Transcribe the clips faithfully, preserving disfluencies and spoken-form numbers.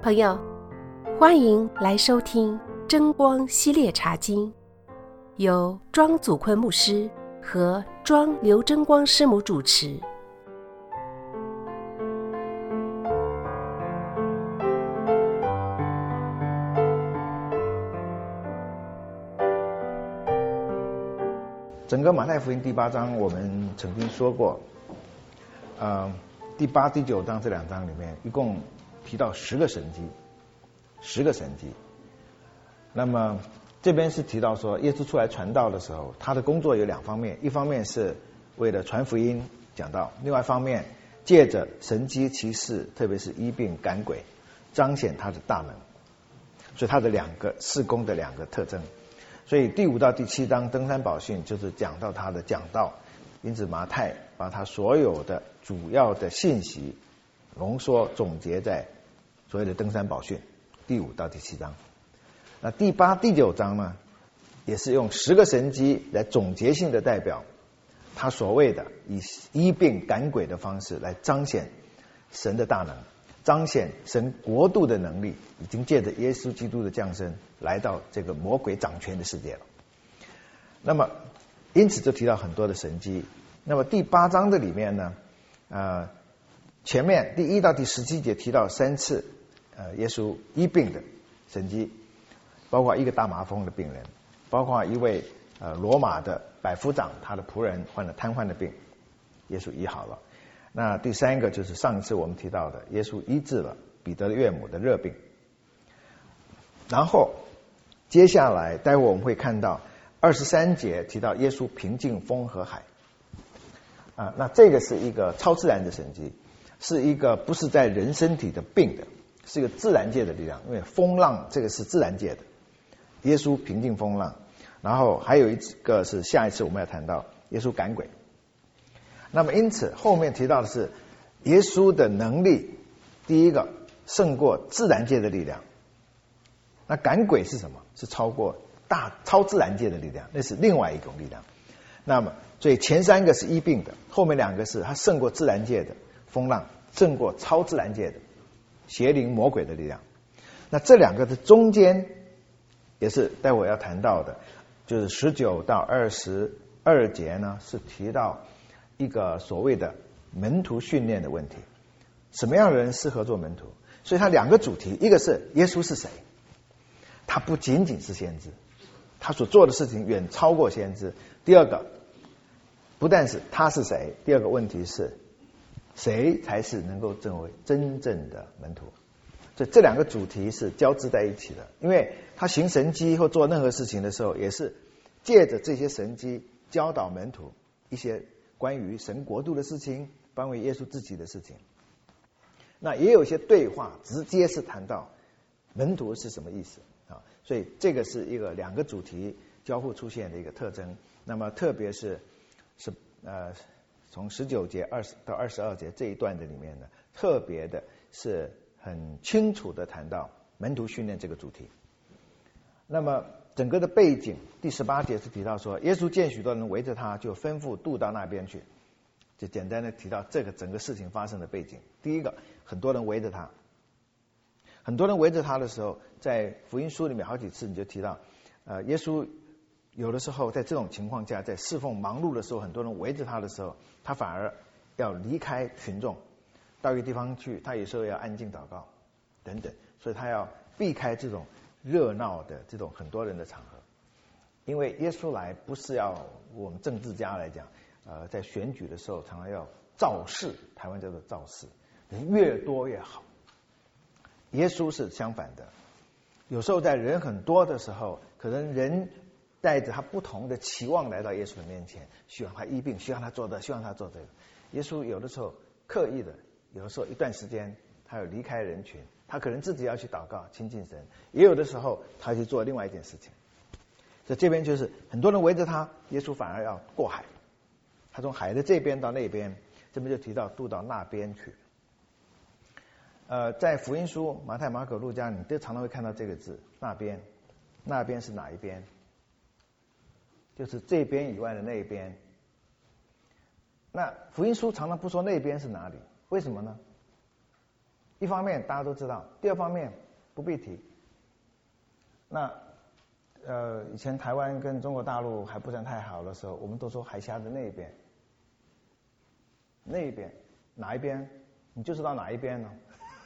朋友，欢迎来收听真光系列茶经，由庄祖坤牧师和庄刘真光师母主持。 整个马太福音第八章我们曾经说过，呃，第八、第九章这两章里面一共提到十个神迹，十个神迹。那么这边是提到说，耶稣出来传道的时候，他的工作有两方面，一方面是为了传福音讲道，另外一方面借着神迹奇事，特别是医病赶鬼，彰显他的大能。所以他的两个事工的两个特征。所以第五到第七章登山宝训就是讲到他的讲道，因此马太把他所有的主要的信息浓缩总结在所谓的登山宝训第五到第七章。那第八、第九章呢，也是用十个神迹来总结性的代表他所谓的以医病赶鬼的方式来彰显神的大能，彰显神国度的能力，已经借着耶稣基督的降生来到这个魔鬼掌权的世界了。那么因此就提到很多的神迹。那么第八章的里面呢，呃，前面第一到第十七节提到三次呃耶稣医病的神迹，包括一个大麻风的病人，包括一位呃罗马的百夫长他的仆人患了瘫痪的病，耶稣医好了。那第三个就是上一次我们提到的，耶稣医治了彼得的岳母的热病。然后接下来待会我们会看到二十三节提到耶稣平静风和海啊，那这个是一个超自然的神迹，是一个不是在人身体的病的，是一个自然界的力量，因为风浪这个是自然界的，耶稣平静风浪。然后还有一个是下一次我们要谈到耶稣赶鬼。那么因此后面提到的是耶稣的能力，第一个胜过自然界的力量。那赶鬼是什么？是超过大超自然界的力量，那是另外一种力量。那么所以前三个是医病的，后面两个是他胜过自然界的风浪，胜过超自然界的邪灵魔鬼的力量。那这两个的中间也是待会要谈到的，就是十九到二十二节呢，是提到一个所谓的门徒训练的问题，什么样的人适合做门徒？所以他两个主题，一个是耶稣是谁，他不仅仅是先知，他所做的事情远超过先知。第二个，不但是他是谁，第二个问题是谁才是能够成为真正的门徒。所以这两个主题是交织在一起的，因为他行神迹或做任何事情的时候，也是借着这些神迹教导门徒一些关于神国度的事情，关于耶稣自己的事情。那也有一些对话直接是谈到门徒是什么意思啊，所以这个是一个两个主题交互出现的一个特征。那么特别是是呃从十九节二十到二十二节这一段的里面呢，特别的是很清楚的谈到门徒训练这个主题。那么整个的背景，第十八节是提到说，耶稣见许多人围着他，就吩咐渡到那边去，就简单的提到这个整个事情发生的背景。第一个，很多人围着他，很多人围着他的时候，在福音书里面好几次你就提到，呃，耶稣有的时候在这种情况下，在侍奉忙碌的时候，很多人围着他的时候，他反而要离开群众，到一个地方去，他有时候要安静祷告等等，所以他要避开这种热闹的这种很多人的场合。因为耶稣来不是要我们政治家来讲，呃，在选举的时候常常要造势，台湾叫做造势，人越多越好。耶稣是相反的，有时候在人很多的时候，可能人带着他不同的期望来到耶稣的面前，希望他医病，希望他做的，希望他做这个。耶稣有的时候刻意的，有的时候一段时间他要离开人群，他可能自己要去祷告亲近神，也有的时候他去做另外一件事情。所以这边就是很多人围着他，耶稣反而要过海，他从海的这边到那边，这边就提到渡到那边去。呃，在福音书马太、马可、路加，你都常常会看到这个字那边。那边是哪一边？就是这边以外的那一边。那福音书常常不说那边是哪里，为什么呢？一一方面大家都知道，第二方面不必提。那呃，以前台湾跟中国大陆还不算太好的时候，我们都说海峡的那一边，那一边哪一边，你就知道哪一边呢？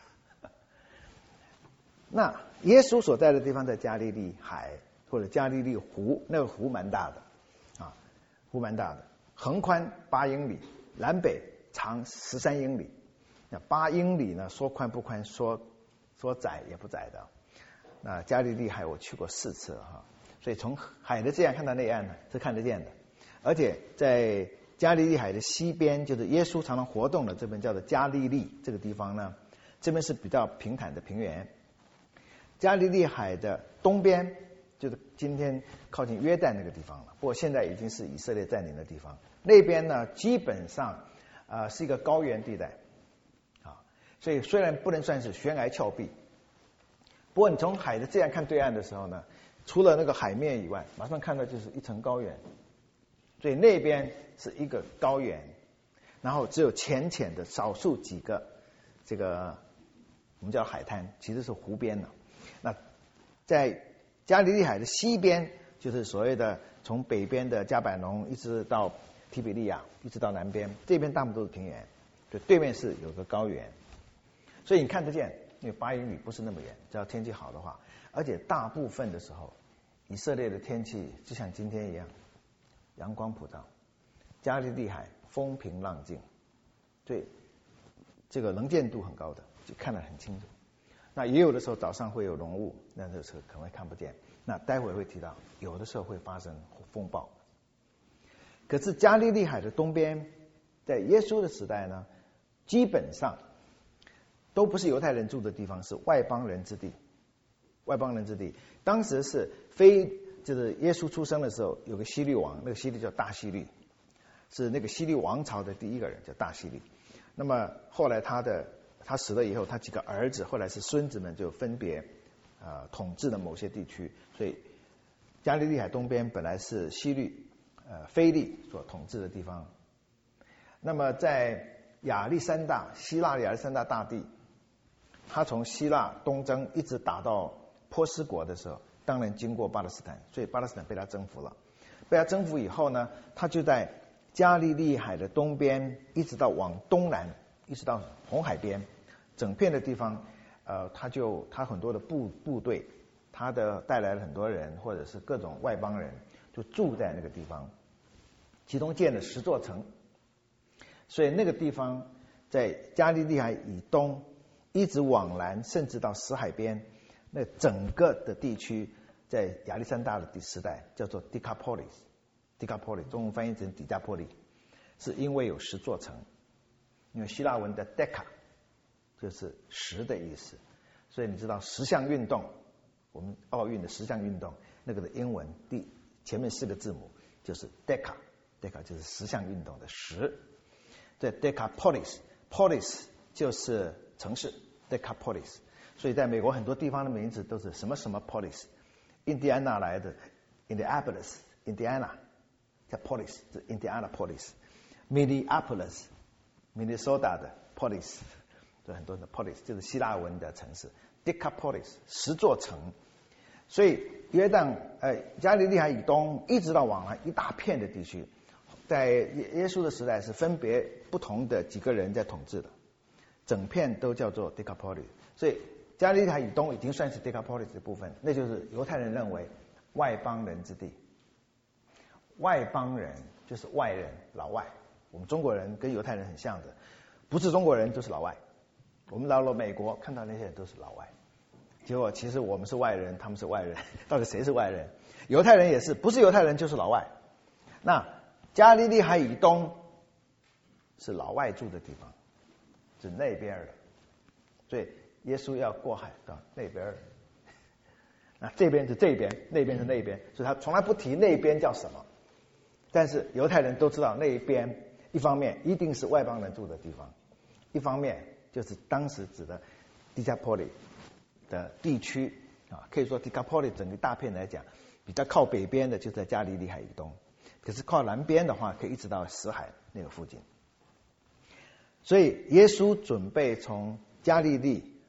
那耶稣所在的地方在加利利海或者加利利湖，那个湖蛮大的啊，湖蛮大的，横宽八英里，南北长十三英里。那八英里呢，说宽不宽，说说窄也不窄的。那加利利海我去过四次哈，所以从海的这样看到那岸呢是看得见的。而且在加利利海的西边，就是耶稣常常活动的这边叫做加利利这个地方呢，这边是比较平坦的平原。加利利海的东边就是今天靠近约旦那个地方了，不过现在已经是以色列占领的地方。那边呢，基本上呃是一个高原地带啊，所以虽然不能算是悬崖峭壁，不过你从海的这样看对岸的时候呢，除了那个海面以外，马上看到就是一层高原，所以那边是一个高原，然后只有浅浅的少数几个这个我们叫海滩，其实是湖边了。那在加利利海的西边，就是所谓的从北边的加百农一直到提比利亚，一直到南边，这边大部分都是平原，就对面是有个高原，所以你看得见，因为八英里不是那么远，只要天气好的话，而且大部分的时候，以色列的天气就像今天一样，阳光普照，加利利海风平浪静，所以这个能见度很高的，就看得很清楚。那也有的时候早上会有浓雾，那这个时候可能会看不见。那待会会提到，有的时候会发生风暴。可是加利利海的东边，在耶稣的时代呢，基本上都不是犹太人住的地方，是外邦人之地。外邦人之地，当时是非就是耶稣出生的时候，有个希律王，那个希律叫大希律，是那个希律王朝的第一个人，叫大希律。那么后来他的他死了以后，他几个儿子后来是孙子们就分别呃统治了某些地区，所以加利利海东边本来是希律呃腓力所统治的地方。那么在亚历山大希腊的亚历山大大帝，他从希腊东征一直打到波斯国的时候，当然经过巴勒斯坦，所以巴勒斯坦被他征服了。被他征服以后呢，他就在加利利海的东边一直到往东南，一直到红海边，整片的地方，呃，他就他很多的部部队，他的带来了很多人，或者是各种外邦人，就住在那个地方，其中建了十座城。所以那个地方在加利利海以东，一直往南，甚至到死海边，那整个的地区，在亚历山大的时代叫做 Decapolis，Decapolis 中文翻译成底加波利，是因为有十座城，因为希腊文的 Deca 就是十的意思，所以你知道十项运动，我们奥运的十项运动，那个的英文第前面四个字母就是 Deca，Deca 就是十项运动的十，在 Decapolis，Polis 就是城市 Decapolis， 所以在美国很多地方的名字都是什么什么 Polis， 印第安纳来的 Indianapolis， Indiana 叫 Polis， 是 Indianapolis， Minneapolis Minnesota 的 Polis， 有很多的 Polis 就是希腊文的城市 Decapolis 十座城。所以约旦呃加利利海以东一直到往南一大片的地区，在耶稣的时代是分别不同的几个人在统治的，整片都叫做 Decapolis， 所以加利利海以东已经算是 Decapolis 的部分，那就是犹太人认为外邦人之地。外邦人就是外人，老外。我们中国人跟犹太人很像的，不是中国人就是老外。我们到了美国看到那些人都是老外，结果其实我们是外人，他们是外人，到底谁是外人？犹太人也是，不是犹太人就是老外。那加利利海以东是老外住的地方，是那边的，所以耶稣要过海到那边，那这边是这边，那边是那边，所以他从来不提那边叫什么。但是犹太人都知道那一边，一方面一定是外邦人住的地方，一方面就是当时指的 Decapolis 的地区啊，可以说 Decapolis 整个大片来讲，比较靠北边的就在加利利海以东，可是靠南边的话，可以一直到死海那个附近。所以耶稣准备从加利利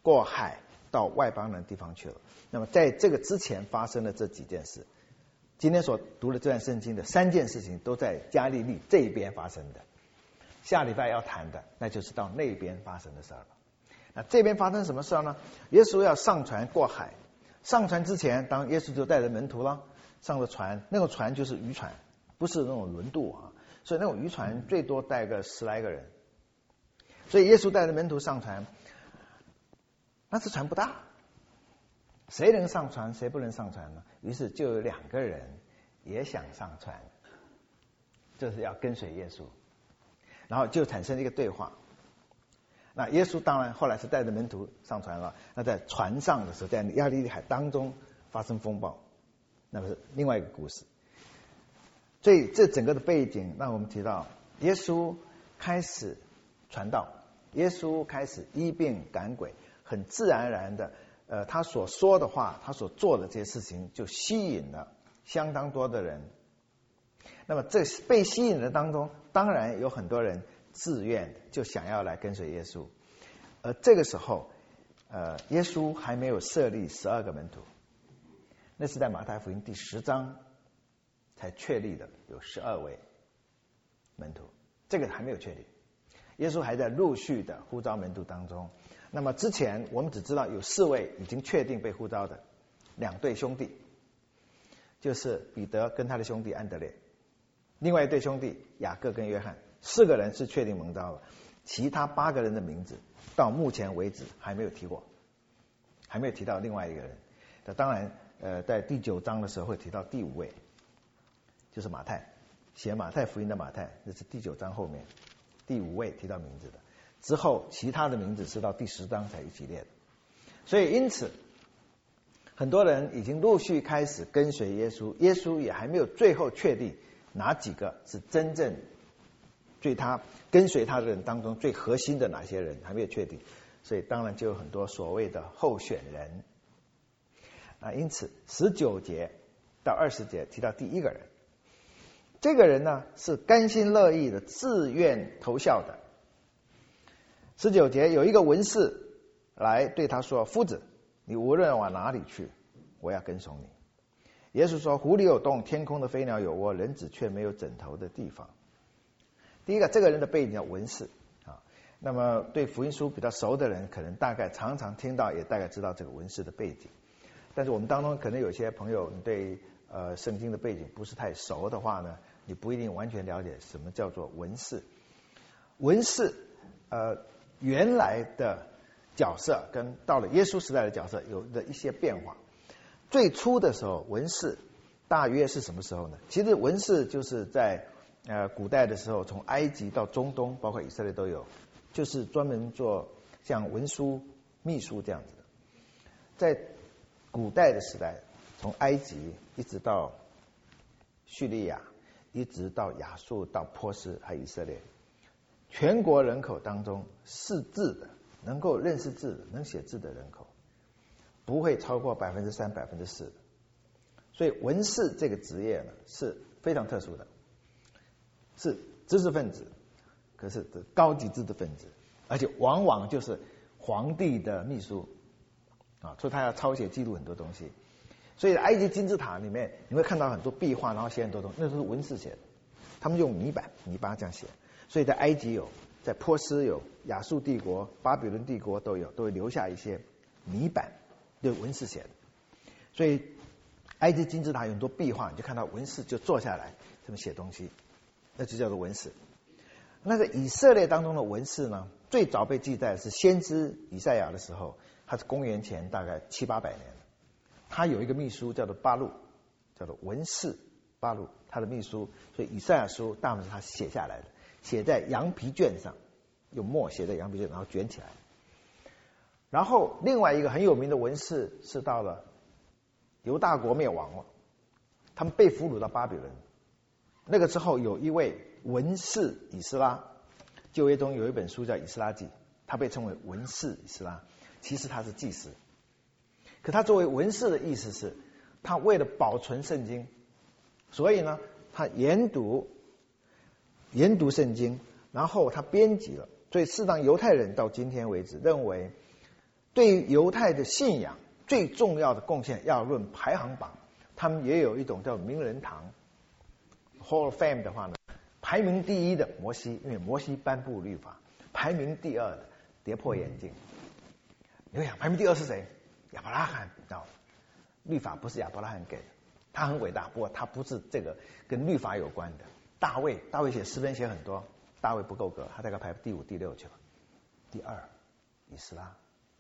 过海到外邦人的地方去了。那么在这个之前发生的这几件事，今天所读的这段圣经的三件事情都在加利利这边发生的。下礼拜要谈的那就是到那边发生的事了。那这边发生什么事呢？耶稣要上船过海，上船之前，当耶稣就带着门徒了，上了船，那个船就是渔船，不是那种轮渡啊，所以那种渔船最多带个十来个人。所以耶稣带着门徒上船，那这船不大，谁能上船谁不能上船呢？于是就有两个人也想上船，就是要跟随耶稣，然后就产生了一个对话。那耶稣当然后来是带着门徒上船了，那在船上的时候，在加利利海当中发生风暴，那么是另外一个故事。所以这整个的背景让我们提到，耶稣开始传道，耶稣开始医病赶鬼，很自然而然的，呃，他所说的话，他所做的这些事情，就吸引了相当多的人。那么这被吸引的当中，当然有很多人自愿就想要来跟随耶稣。而这个时候，呃，耶稣还没有设立十二个门徒，那是在马太福音第十章才确立的，有十二位门徒，这个还没有确立。耶稣还在陆续的呼召门徒当中。那么之前我们只知道有四位已经确定被呼召的，两对兄弟，就是彼得跟他的兄弟安德烈，另外一对兄弟雅各跟约翰，四个人是确定蒙召了，其他八个人的名字到目前为止还没有提过，还没有提到另外一个人。那当然，呃，在第九章的时候会提到第五位，就是马太，写马太福音的马太，这是第九章后面第五位提到名字的。之后其他的名字是到第十章才一起列的。所以因此很多人已经陆续开始跟随耶稣，耶稣也还没有最后确定哪几个是真正对他跟随他的人当中最核心的哪些人还没有确定，所以当然就有很多所谓的候选人啊。因此十九节到二十节提到第一个人，这个人呢是甘心乐意的自愿投效的。十九节有一个文士来对他说，夫子，你无论往哪里去，我要跟从你。耶稣说，湖里有洞，天空的飞鸟有窝，人子却没有枕头的地方。第一个，这个人的背景叫文士啊。那么对福音书比较熟的人，可能大概常常听到，也大概知道这个文士的背景。但是我们当中可能有些朋友，你对呃圣经的背景不是太熟的话呢，你不一定完全了解什么叫做文士。文士呃原来的角色跟到了耶稣时代的角色有的一些变化。最初的时候，文士大约是什么时候呢？其实文士就是在呃古代的时候，从埃及到中东，包括以色列都有，就是专门做像文书、秘书这样子的。在古代的时代，从埃及一直到叙利亚，一直到亚述、到波斯还有以色列，全国人口当中识字的、能够认识字的、能写字的人口不会超过百分之三、百分之四的。所以文士这个职业呢是非常特殊的，是知识分子，可是高级知识分子，而且往往就是皇帝的秘书啊，所以他要抄写记录很多东西。所以埃及金字塔里面你会看到很多壁画，然后写很多东西，那都是文士写的，他们用泥板、泥巴这样写。所以在埃及有，在波斯有，亚述帝国、巴比伦帝国都有，都会留下一些泥板，对文士写的。所以埃及金字塔有很多壁画，你就看到文士就坐下来这么写东西，那就叫做文士。那个以色列当中的文士呢，最早被记载是先知以赛亚的时候，他是公元前大概七八百年，他有一个秘书叫做巴录，叫做文士巴录，他的秘书，所以以赛亚书大部分是他写下来的，写在羊皮卷上，用墨写在羊皮卷，然后卷起来。然后另外一个很有名的文士是到了犹大国灭亡了，他们被俘虏到巴比伦。那个之后有一位文士以斯拉，旧约中有一本书叫以斯拉记，他被称为文士以斯拉，其实他是祭司。可他作为文士的意思是，他为了保存圣经，所以呢他研读研读圣经，然后他编辑了。所以适当犹太人到今天为止认为对于犹太的信仰最重要的贡献要论排行榜，他们也有一种叫名人堂 Hall of Fame 的话呢，排名第一的摩西，因为摩西颁布律法；排名第二的跌破眼镜。你会想排名第二是谁？亚伯拉罕啊，律法不是亚伯拉罕给的，他很伟大，不过他不是这个跟律法有关的。大卫，大卫写诗篇写很多，大卫不够格，他大概排第五、第六去了。第二，以斯拉。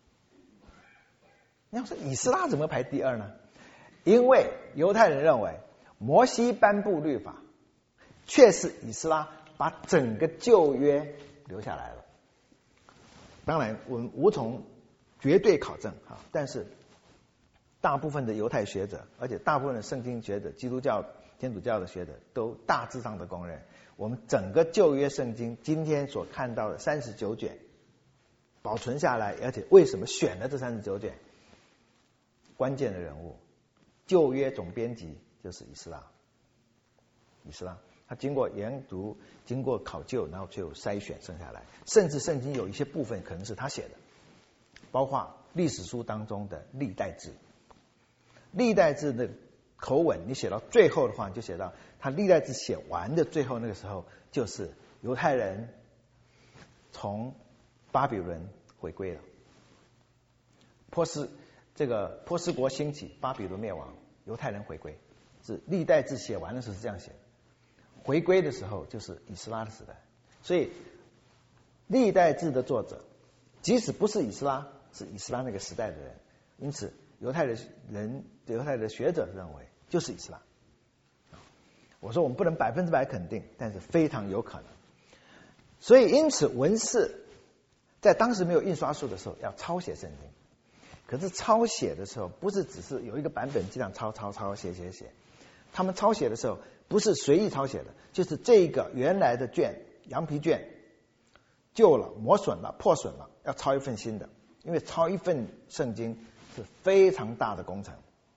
你要说以斯拉怎么排第二呢？因为犹太人认为摩西颁布律法，却是以斯拉把整个旧约留下来了。当然，我们无从绝对考证啊，但是大部分的犹太学者，而且大部分的圣经学者、基督教、天主教的学者都大致上的公认，我们整个旧约圣经今天所看到的三十九卷保存下来，而且为什么选了这三十九卷？关键的人物，旧约总编辑就是以斯拉。以斯拉他经过研读、经过考究，然后最后筛选剩下来，甚至圣经有一些部分可能是他写的，包括历史书当中的历代志。历代志的口吻，你写到最后的话，你就写到他历代志写完的最后那个时候，就是犹太人从巴比伦回归了，波斯这个波斯国兴起，巴比伦灭亡，犹太人回归，是历代志写完的时候是这样写的。回归的时候就是以斯拉的时代，所以历代志的作者即使不是以斯拉，是以斯拉那个时代的人，因此犹太的人、犹太的学者认为就是以斯拉。我说我们不能百分之百肯定，但是非常有可能。所以因此文士在当时没有印刷术的时候要抄写圣经，可是抄写的时候不是只是有一个版本这样抄抄抄写写写，他们抄写的时候不是随意抄写的，就是这个原来的卷羊皮卷旧了、磨损了、破损了，要抄一份新的，因为抄一份圣经是非常大的工程。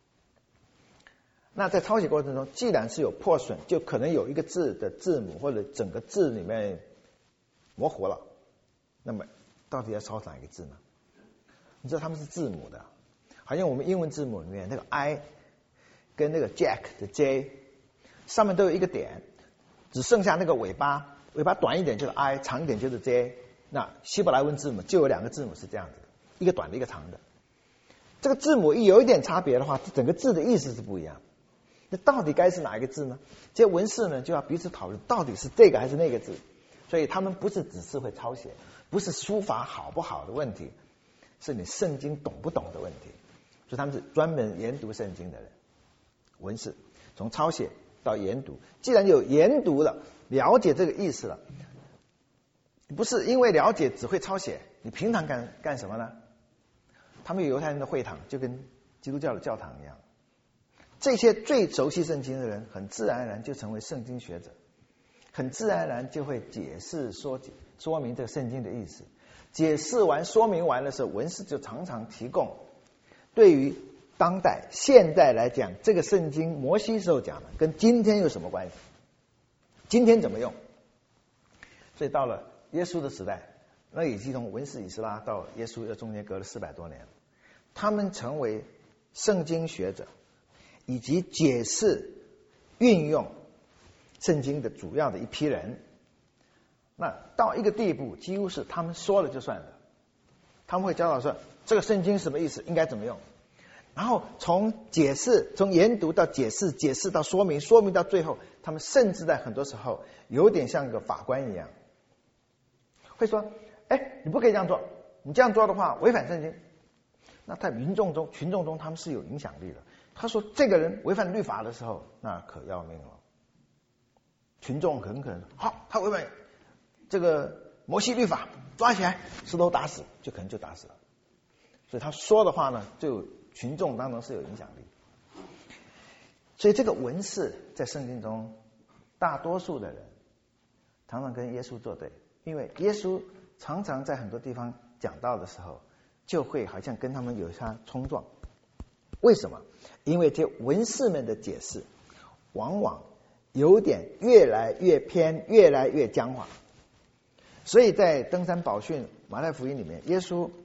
那在抄写过程中，既然是有破损，就可能有一个字的字母或者整个字里面模糊了，那么到底要抄哪一个字呢？你知道他们是字母的，好像我们英文字母里面那个 I 跟那个 Jack 的 J 上面都有一个点，只剩下那个尾巴，尾巴短一点就是 I， 长一点就是 J。那希伯来文字母就有两个字母是这样子的，一个短的，一个长的。这个字母一有一点差别的话，整个字的意思是不一样。那到底该是哪一个字呢？这些文士呢就要彼此讨论，到底是这个还是那个字。所以他们不是只是会抄写，不是书法好不好的问题，是你圣经懂不懂的问题。所以他们是专门研读圣经的人，文士从抄写到研读。既然有研读了，了解这个意思了，不是因为了解只会抄写，你平常干干什么呢？他们有犹太人的会堂，就跟基督教的教堂一样。这些最熟悉圣经的人，很自然而然就成为圣经学者，很自然而然就会解释说说明这个圣经的意思。解释完、说明完的时候，文士就常常提供对于当代、现代来讲，这个圣经摩西时候讲的，跟今天有什么关系？今天怎么用？所以到了耶稣的时代，那已经从文士以斯拉到耶稣，中间隔了四百多年，他们成为圣经学者以及解释、运用圣经的主要的一批人。那到一个地步，几乎是他们说了就算的。他们会教导说，这个圣经什么意思，应该怎么用。然后从解释、从研读到解释、解释到说明、说明到最后，他们甚至在很多时候有点像一个法官一样，会说：“哎，你不可以这样做，你这样做的话违反圣经。”那在民众中、群众中，他们是有影响力的。他说这个人违反律法的时候，那可要命了。群众很可能好，他违反这个摩西律法，抓起来石头打死，就可能就打死了。所以他说的话呢，就群众当中是有影响力。所以这个文士在圣经中，大多数的人常常跟耶稣作对，因为耶稣常常在很多地方讲道的时候，就会好像跟他们有下冲撞。为什么？因为这些文士们的解释往往有点越来越偏，越来越僵化。所以在登山宝训马太福音里面，耶稣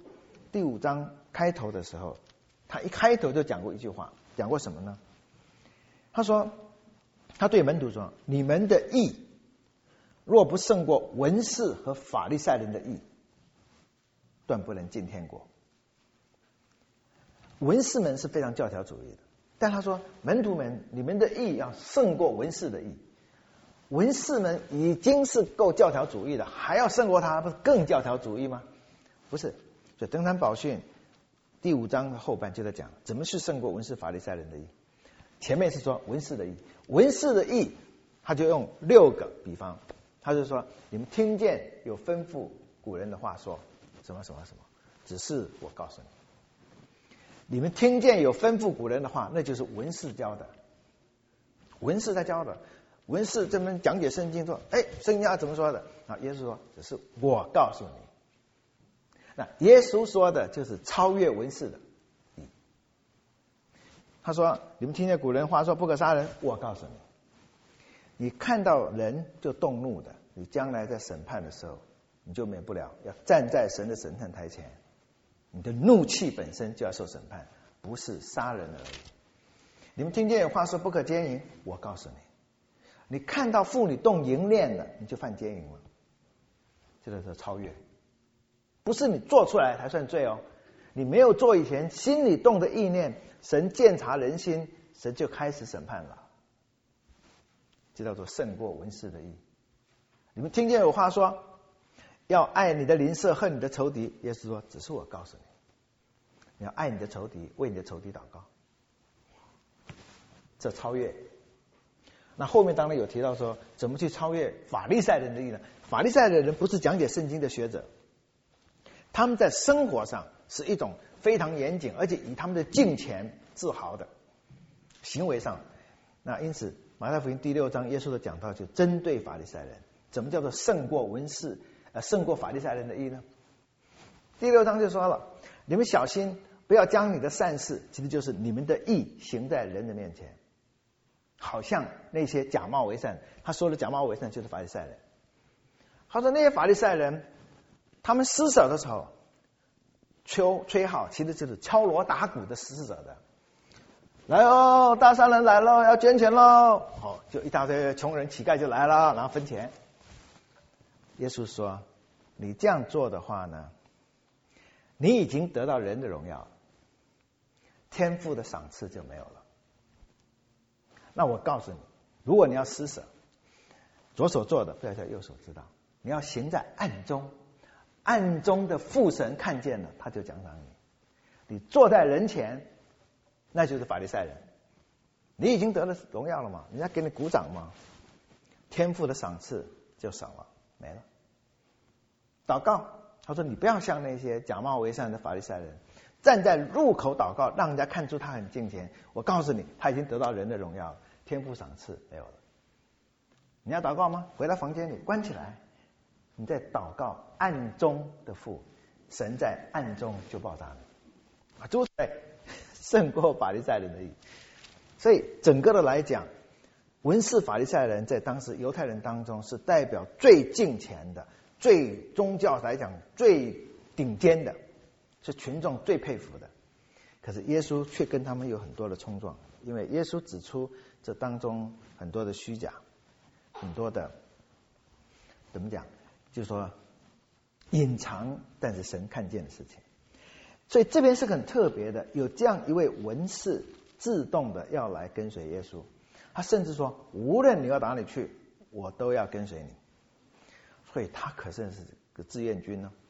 第五章开头的时候，他一开头就讲过一句话，讲过什么呢？他说，他对门徒说：“你们的义若不胜过文士和法利赛人的义，断不能进天国。”文士们是非常教条主义的，但他说门徒们，你们的义要胜过文士的义。文士们已经是够教条主义的，还要胜过他，不是更教条主义吗？不是。所以登山宝训第五章的后半就在讲怎么去胜过文士法利赛人的义。前面是说文士的义，文士的义他就用六个比方，他就说你们听见有吩咐古人的话说什么什么什么，只是我告诉你，你们听见有吩咐古人的话，那就是文士教的，文士在教的。文士这边讲解圣经说，哎，圣经要怎么说的啊？耶稣说只是我告诉你。那耶稣说的就是超越文士的。他说你们听见古人话说不可杀人，我告诉你，你看到人就动怒的，你将来在审判的时候你就免不了要站在神的审判台前，你的怒气本身就要受审判，不是杀人而已。你们听见有话说不可奸淫，我告诉你，你看到妇女动淫念了，你就犯奸淫了。这个是超越，不是你做出来才算罪哦，你没有做以前心里动的意念，神鉴察人心，神就开始审判了。这叫做胜过文士的义。你们听见有话说要爱你的邻舍，恨你的仇敌，耶稣说只是我告诉你，你要爱你的仇敌，为你的仇敌祷告。这超越。那后面当然有提到说怎么去超越法利赛人的义呢？法利赛的人不是讲解圣经的学者，他们在生活上是一种非常严谨，而且以他们的敬虔自豪的行为上。那因此马太福音第六章耶稣的讲道就针对法利赛人，怎么叫做胜过文士呃胜过法利赛人的义呢？第六章就说了，你们小心不要将你的善事，其实就是你们的义行在人的面前，好像那些假冒为善。他说的假冒为善就是法利赛人。他说那些法利赛人他们施舍的时候吹吹号，其实就是敲锣打鼓的施舍的，来哦，大商人来了，要捐钱喽，好，就一大堆穷人乞丐就来了，然后分钱。耶稣说你这样做的话呢，你已经得到人的荣耀，天父的赏赐就没有了。那我告诉你，如果你要施舍，左手做的不要叫右手知道，你要行在暗中，暗中的父神看见了，他就奖赏你。你坐在人前，那就是法利赛人，你已经得了荣耀了嘛，人家给你鼓掌嘛，天父的赏赐就少了，没了。祷告，他说你不要像那些假冒为善的法利赛人，站在入口祷告，让人家看出他很敬虔。我告诉你，他已经得到人的荣耀了，天父赏赐没有了。你要祷告吗？回到房间里关起来，你在祷告暗中的父，神在暗中就报答你。啊，诸位胜过法利赛人的义。所以整个的来讲，文士法利赛人在当时犹太人当中是代表最敬虔的，最宗教来讲最顶尖的，是群众最佩服的。可是耶稣却跟他们有很多的冲撞，因为耶稣指出这当中很多的虚假，很多的怎么讲，就是说隐藏但是神看见的事情。所以这边是很特别的，有这样一位文士自动的要来跟随耶稣，他甚至说无论你要到哪里去，我都要跟随你。所以他可是个志愿军呢。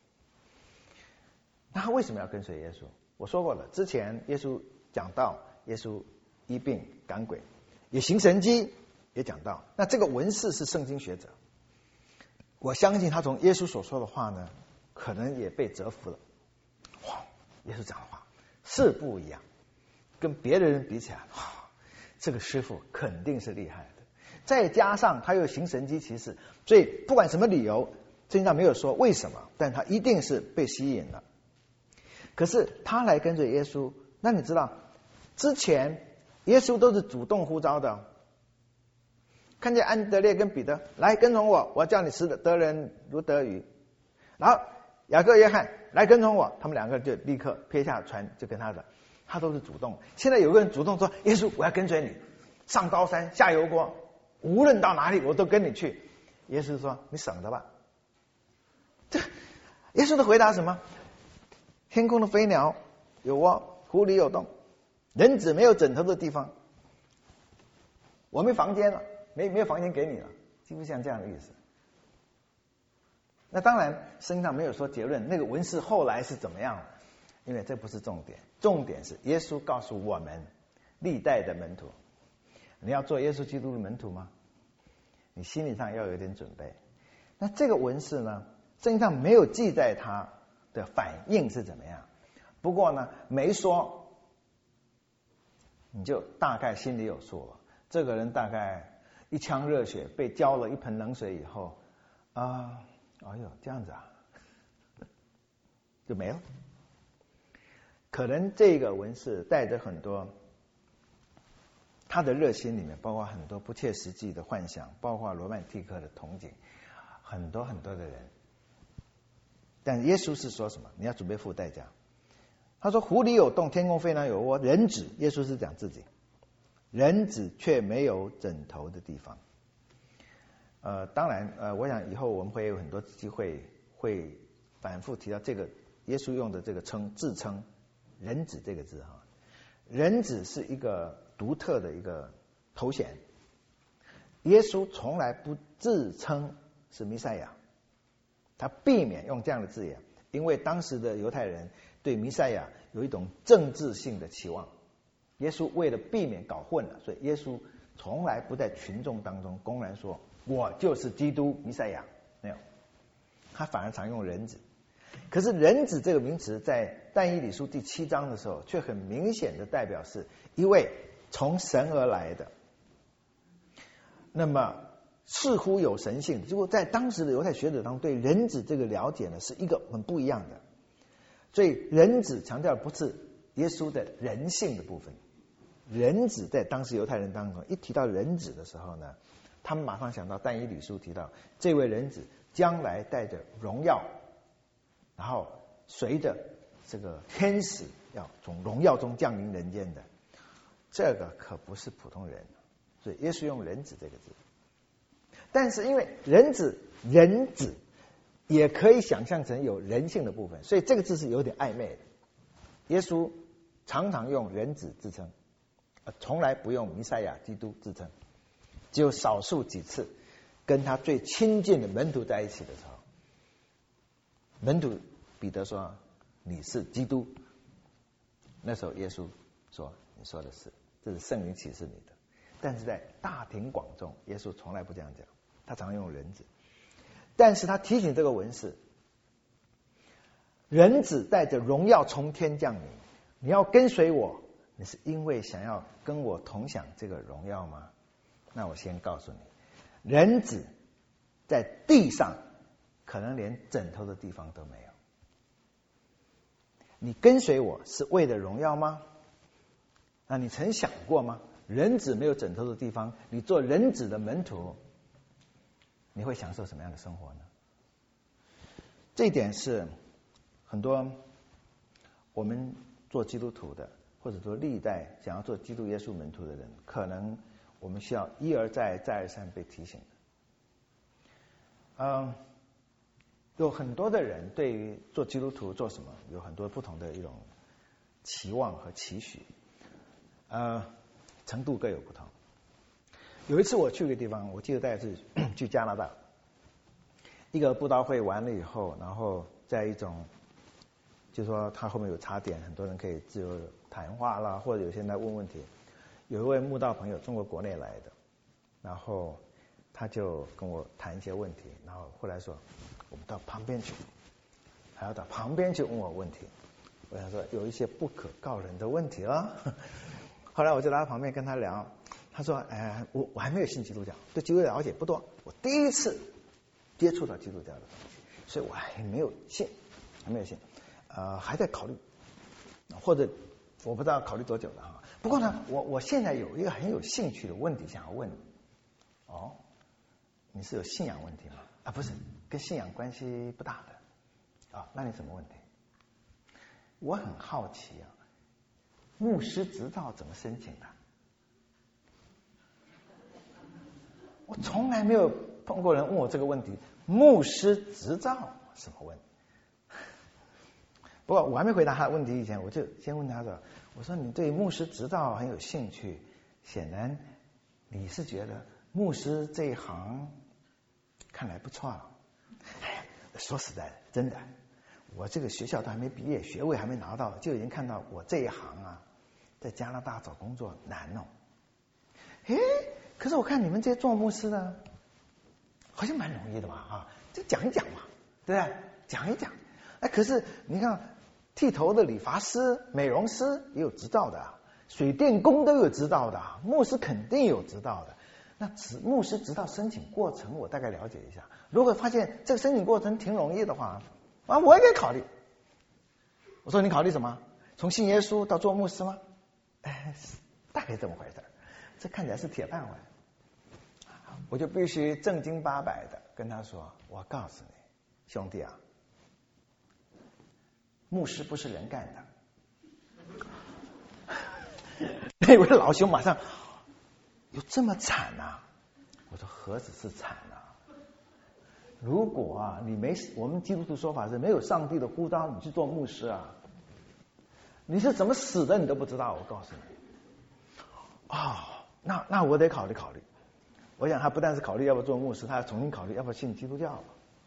那他为什么要跟随耶稣？我说过了，之前耶稣讲到，耶稣医病赶鬼，也行神迹，也讲到。那这个文士是圣经学者，我相信他从耶稣所说的话呢，可能也被折服了。哇，耶稣讲的话是不一样，跟别的人比起来，哇，这个师傅肯定是厉害的。再加上他又行神迹奇事，所以不管什么理由，圣经上没有说为什么，但他一定是被吸引了。可是他来跟随耶稣，那你知道之前耶稣都是主动呼召的，看见安德烈跟彼得来跟从我，我叫你使得人如得鱼。然后雅各约翰来跟从我。他们两个就立刻撇下船就跟他的，他都是主动。现在有个人主动说，耶稣我要跟随你，上高山下油锅，无论到哪里我都跟你去。耶稣说你省着吧。这耶稣的回答是什么？天空的飞鸟有窝，湖里有洞，人子没有枕头的地方。我没房间了，没没有房间给你了，几乎像这样的意思。那当然圣经上没有说结论，那个文士后来是怎么样了，因为这不是重点，重点是耶稣告诉我们历代的门徒，你要做耶稣基督的门徒吗？你心理上要有点准备。那这个文士呢，圣经上没有记载他的反应是怎么样，不过呢没说，你就大概心里有数了。这个人大概一腔热血被浇了一盆冷水以后啊，哎呦这样子啊，就没了。可能这个文士带着很多他的热心里面，包括很多不切实际的幻想，包括罗曼蒂克的憧憬，很多很多的人。但耶稣是说什么？你要准备付代价。他说湖里有洞，天空飞鸟有窝，人子，耶稣是讲自己，人子却没有枕头的地方。呃，当然，呃，我想以后我们会有很多机会会反复提到这个耶稣用的这个称自称人子这个字哈。人子是一个独特的一个头衔，耶稣从来不自称是弥赛亚，他避免用这样的字眼，因为当时的犹太人对弥赛亚有一种政治性的期望。耶稣为了避免搞混了，所以耶稣从来不在群众当中公然说我就是基督弥赛亚，没有，他反而常用人子。可是人子这个名词在但以理书第七章的时候，却很明显的代表是一位从神而来的，那么似乎有神性。结果在当时的犹太学者当中，对人子这个了解呢，是一个很不一样的。所以人子强调的不是耶稣的人性的部分，人子在当时犹太人当中一提到人子的时候呢，他们马上想到但以理书提到这位人子将来带着荣耀，然后随着这个天使要从荣耀中降临人间的，这个可不是普通人。所以耶稣用人子这个字，但是因为人子人子也可以想象成有人性的部分，所以这个字是有点暧昧的。耶稣常常用人子自称，从来不用弥赛亚基督自称，只有少数几次跟他最亲近的门徒在一起的时候，门徒彼得说你是基督，那时候耶稣说你说的是，这是圣灵启示你的。但是在大庭广众，耶稣从来不这样讲，他常用人子。但是他提醒这个文士，人子带着荣耀从天降临，你要跟随我，你是因为想要跟我同享这个荣耀吗？那我先告诉你，人子在地上可能连枕头的地方都没有。你跟随我是为了荣耀吗？那你曾想过吗？人子没有枕头的地方，你做人子的门徒，你会享受什么样的生活呢？这一点是很多我们做基督徒的，或者说历代想要做基督耶稣门徒的人，可能我们需要一而再再而三被提醒的。嗯，有很多的人对于做基督徒做什么有很多不同的一种期望和期许，呃，程度各有不同。有一次我去一个地方，我记得大概是去加拿大，一个布道会完了以后，然后在一种就说他后面有茶点，很多人可以自由谈话啦，或者有些人来问问题。有一位慕道朋友，中国国内来的，然后他就跟我谈一些问题，然后后来说我们到旁边去，还要到旁边去问我问题。我想说有一些不可告人的问题啊。后来我就来到旁边跟他聊，他说哎，我我还没有信基督教，对基督教了解不多，我第一次接触到基督教的东西，所以我还没有信，还没有信，呃，还在考虑，或者我不知道考虑多久了哈。不过呢，我我现在有一个很有兴趣的问题想要问你。哦，你是有信仰问题吗？啊，不是，跟信仰关系不大的。啊，那你什么问题？ 我很好奇啊，牧师执照怎么申请的？我从来没有碰过人问我这个问题，牧师执照什么问题？不过我还没回答他的问题以前，我就先问他说：“我说你对牧师执照很有兴趣，显然你是觉得牧师这一行看来不错了。”哎呀，说实在的，真的，我这个学校都还没毕业，学位还没拿到，就已经看到我这一行啊，在加拿大找工作难哦。哎，可是我看你们这些做牧师的，好像蛮容易的嘛啊，就讲一讲嘛，对不对？讲一讲。哎，可是你看。剃头的理发师、美容师也有执照的，水电工都有执照的，牧师肯定有执照的。那执牧师执照申请过程我大概了解一下，如果发现这个申请过程挺容易的话，啊，我也可以考虑。我说你考虑什么？从信耶稣到做牧师吗？哎，大概这么回事。这看起来是铁饭碗，我就必须正经八百的跟他说：我告诉你，兄弟啊。牧师不是人干的。那位老兄马上有这么惨啊？我说何止是惨啊！如果啊你没我们基督徒说法是没有上帝的呼召，你去做牧师啊，你是怎么死的你都不知道。我告诉你，哦，那那我得考虑考虑。我想他不但是考虑要不要做牧师，他还重新考虑要不要信基督教。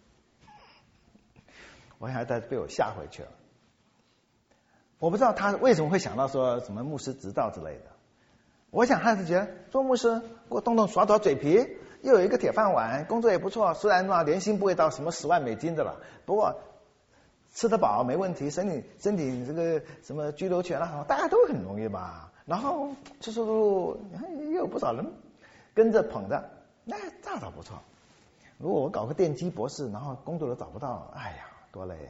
我想他被我吓回去了。我不知道他为什么会想到说什么牧师执照之类的。我想他是觉得做牧师给我动动耍耍嘴皮，又有一个铁饭碗，工作也不错，虽然嘛年薪不会到什么十万美金的了，不过吃得饱没问题，身体身体这个什么居留权啊，大家都很容易吧。然后出出入入也有不少人跟着捧着，那大倒不错。如果我搞个电机博士，然后工作都找不到，哎呀，多累呀！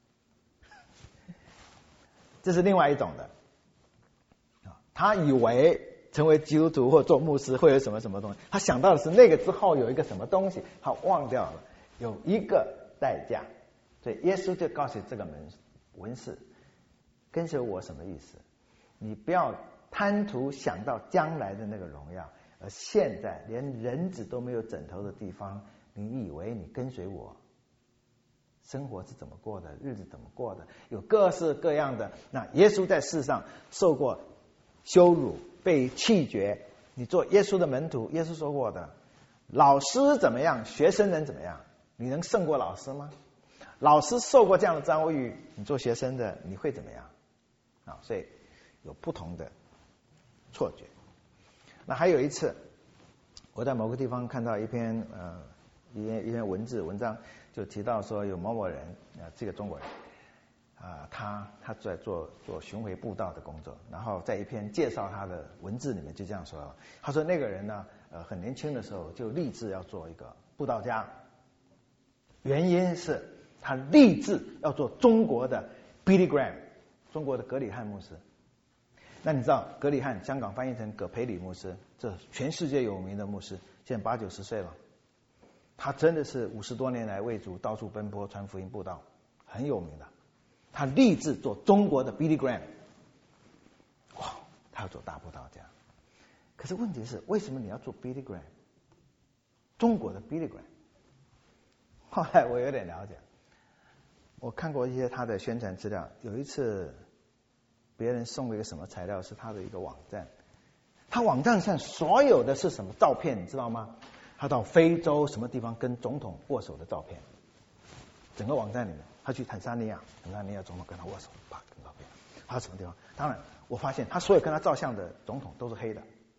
这是另外一种的，他以为成为基督徒或做牧师会有什么什么东西，他想到的是那个之后有一个什么东西，他忘掉了有一个代价。所以耶稣就告诉这个文士，跟随我什么意思？你不要贪图想到将来的那个荣耀，而现在连人子都没有枕头的地方，你以为你跟随我生活是怎么过的，日子怎么过的，有各式各样的。那耶稣在世上受过羞辱，被弃绝，你做耶稣的门徒，耶稣说过的，老师怎么样，学生能怎么样？你能胜过老师吗？老师受过这样的遭遇，你做学生的你会怎么样啊？所以有不同的错觉。那还有一次，我在某个地方看到一篇呃一篇一篇文字文章，就提到说有某某人啊、呃，这个中国人啊、呃，他他在做做巡回布道的工作，然后在一篇介绍他的文字里面就这样说，他说那个人呢，呃，很年轻的时候就立志要做一个布道家，原因是他立志要做中国的 Billy Graham， 中国的葛理翰牧师。那你知道葛理翰香港翻译成葛培理牧师，这全世界有名的牧师，现在八九十岁了。他真的是五十多年来为主到处奔波传福音布道，很有名的。他立志做中国的 Billy Graham， 哇，他要做大布道家。可是问题是，为什么你要做 Billy Graham？ 中国的 Billy Graham？ 后来我有点了解，我看过一些他的宣传资料。有一次，别人送了一个什么材料，是他的一个网站，他网站上所有的是什么照片，你知道吗？他到非洲什么地方跟总统握手的照片，整个网站里面，他去坦桑尼亚，坦桑尼亚总统跟他握手，啪，跟照片。他什么地方？当然，我发现他所有跟他照相的总统都是黑的，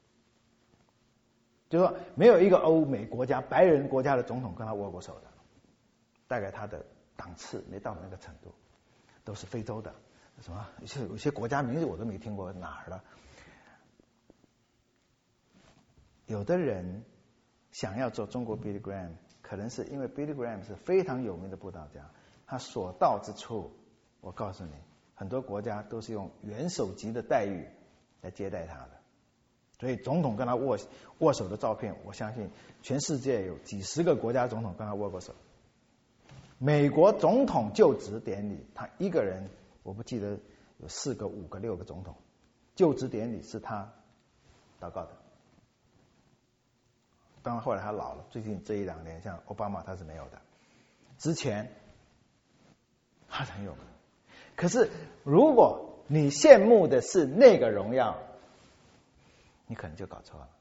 就是说没有一个欧美国家、白人国家的总统跟他握过手的，大概他的档次没到那个程度，都是非洲的，什么有些有些国家名字我都没听过，哪儿的？有的人想要做中国 Billy Graham， 可能是因为 Billy Graham 是非常有名的布道家，他所到之处，我告诉你，很多国家都是用元首级的待遇来接待他的。所以总统跟他握握手的照片，我相信全世界有几十个国家总统跟他握过手。美国总统就职典礼，他一个人，我不记得有四个、五个、六个总统，就职典礼是他祷告的。当然后来他老了，最近这一两年像奥巴马他是没有的，之前他很有名。可是如果你羡慕的是那个荣耀，你可能就搞错了。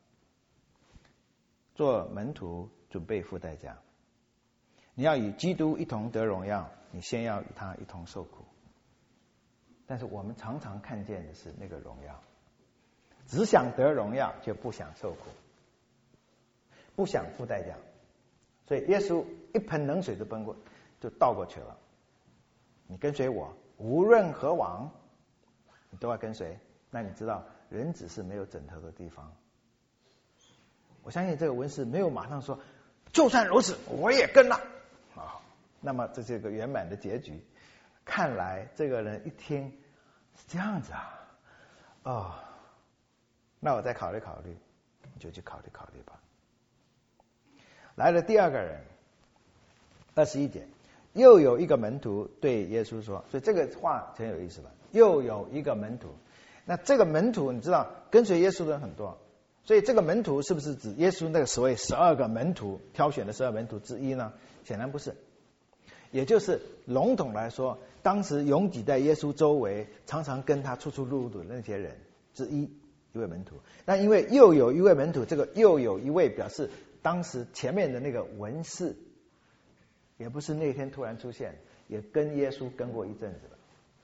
做门徒准备付代价，你要与基督一同得荣耀，你先要与他一同受苦。但是我们常常看见的是那个荣耀，只想得荣耀，就不想受苦，不想付代价。所以耶稣一盆冷水就奔过，就倒过去了。你跟随我，无论何往，你都要跟随。那你知道，人只是没有枕头的地方。我相信这个文士没有马上说，就算如此，我也跟了啊。那么这是一个圆满的结局。看来这个人一听是这样子啊，哦，那我再考虑考虑，你就去考虑考虑吧。来了第二个人，二十一节，又有一个门徒对耶稣说，所以这个话很有意思吧？又有一个门徒，那这个门徒你知道跟随耶稣的人很多，所以这个门徒是不是指耶稣那个所谓十二个门徒挑选的十二门徒之一呢？显然不是。也就是笼统来说，当时拥挤在耶稣周围，常常跟他出出入入的那些人之一，一位门徒。那因为又有一位门徒，这个又有一位表示当时前面的那个文士，也不是那天突然出现，也跟耶稣跟过一阵子了。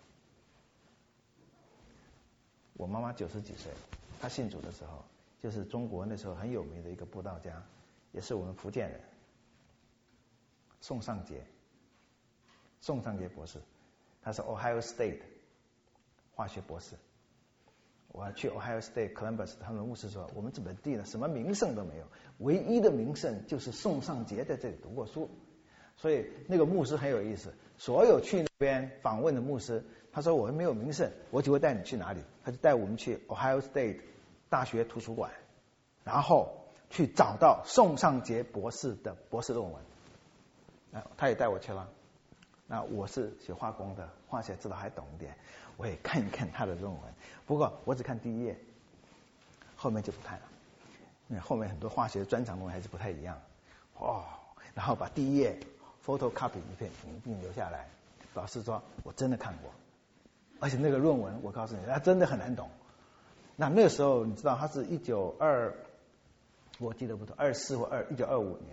我妈妈九十几岁，她信主的时候，就是中国那时候很有名的一个布道家，也是我们福建人，宋尚杰。宋尚杰博士，他是 Ohio State 化学博士。我去 Ohio State Columbus， 他们牧师说，我们这本地呢什么名胜都没有，唯一的名胜就是宋尚杰在这里读过书。所以那个牧师很有意思，所有去那边访问的牧师，他说我们没有名胜，我就会带你去哪里？他就带我们去 Ohio State 大学图书馆，然后去找到宋尚杰博士的博士论文。他也带我去了。那我是学化工的，化学知道还懂一点，我也看一看他的论文。不过我只看第一页，后面就不看了，因为后面很多化学专长论文还是不太一样。哦，然后把第一页 photocopy 一片影印留下来。老师说我真的看过，而且那个论文我告诉你，它真的很难懂。那那个时候你知道，他是一九二，我记得不错，二四或二一九二五年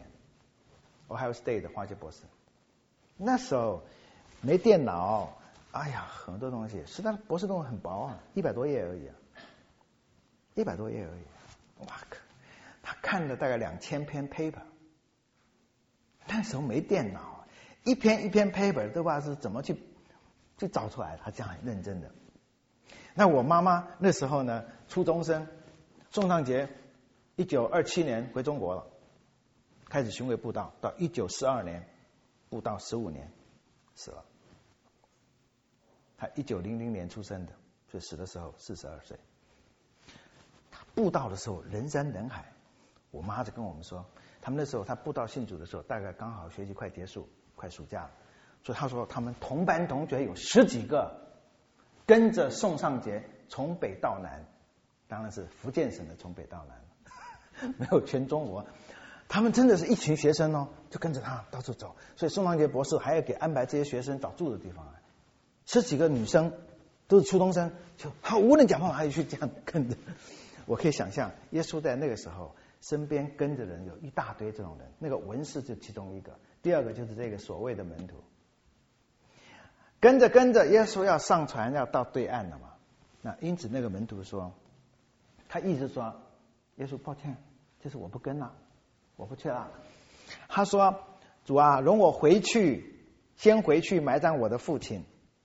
，Ohio State 的化学博士。那时候没电脑，哎呀，很多东西，是他博士论文很薄啊，一百多页而已啊，一百多页而已。哇靠，他看了大概两千篇 paper， 那时候没电脑，一篇一篇 paper 都不知道是怎么去去找出来的，他这样很认真的。那我妈妈那时候呢，初中生，宋尚杰一九二七年回中国了，开始巡回布道，到一九四二年。布道十五年，死了。他一九零零年出生的，所以死的时候四十二岁。他布道的时候人山人海，我妈就跟我们说，他们那时候他布道信主的时候，大概刚好学习快结束，快暑假了，所以他说他们同班同学有十几个跟着宋尚杰从北到南，当然是福建省的从北到南，没有全中国。他们真的是一群学生哦，就跟着他到处走，所以宋尚杰博士还要给安排这些学生找住的地方。十几个女生都是初中生，就他无论讲话还有去这样跟着。我可以想象，耶稣在那个时候身边跟着人有一大堆这种人，那个文士就其中一个，第二个就是这个所谓的门徒。跟着跟着，耶稣要上船要到对岸了嘛，那因此那个门徒说，他一直说，耶稣抱歉，就是我不跟了。我不去了。他说：“主啊，容我回去，先回去埋葬我的父亲。”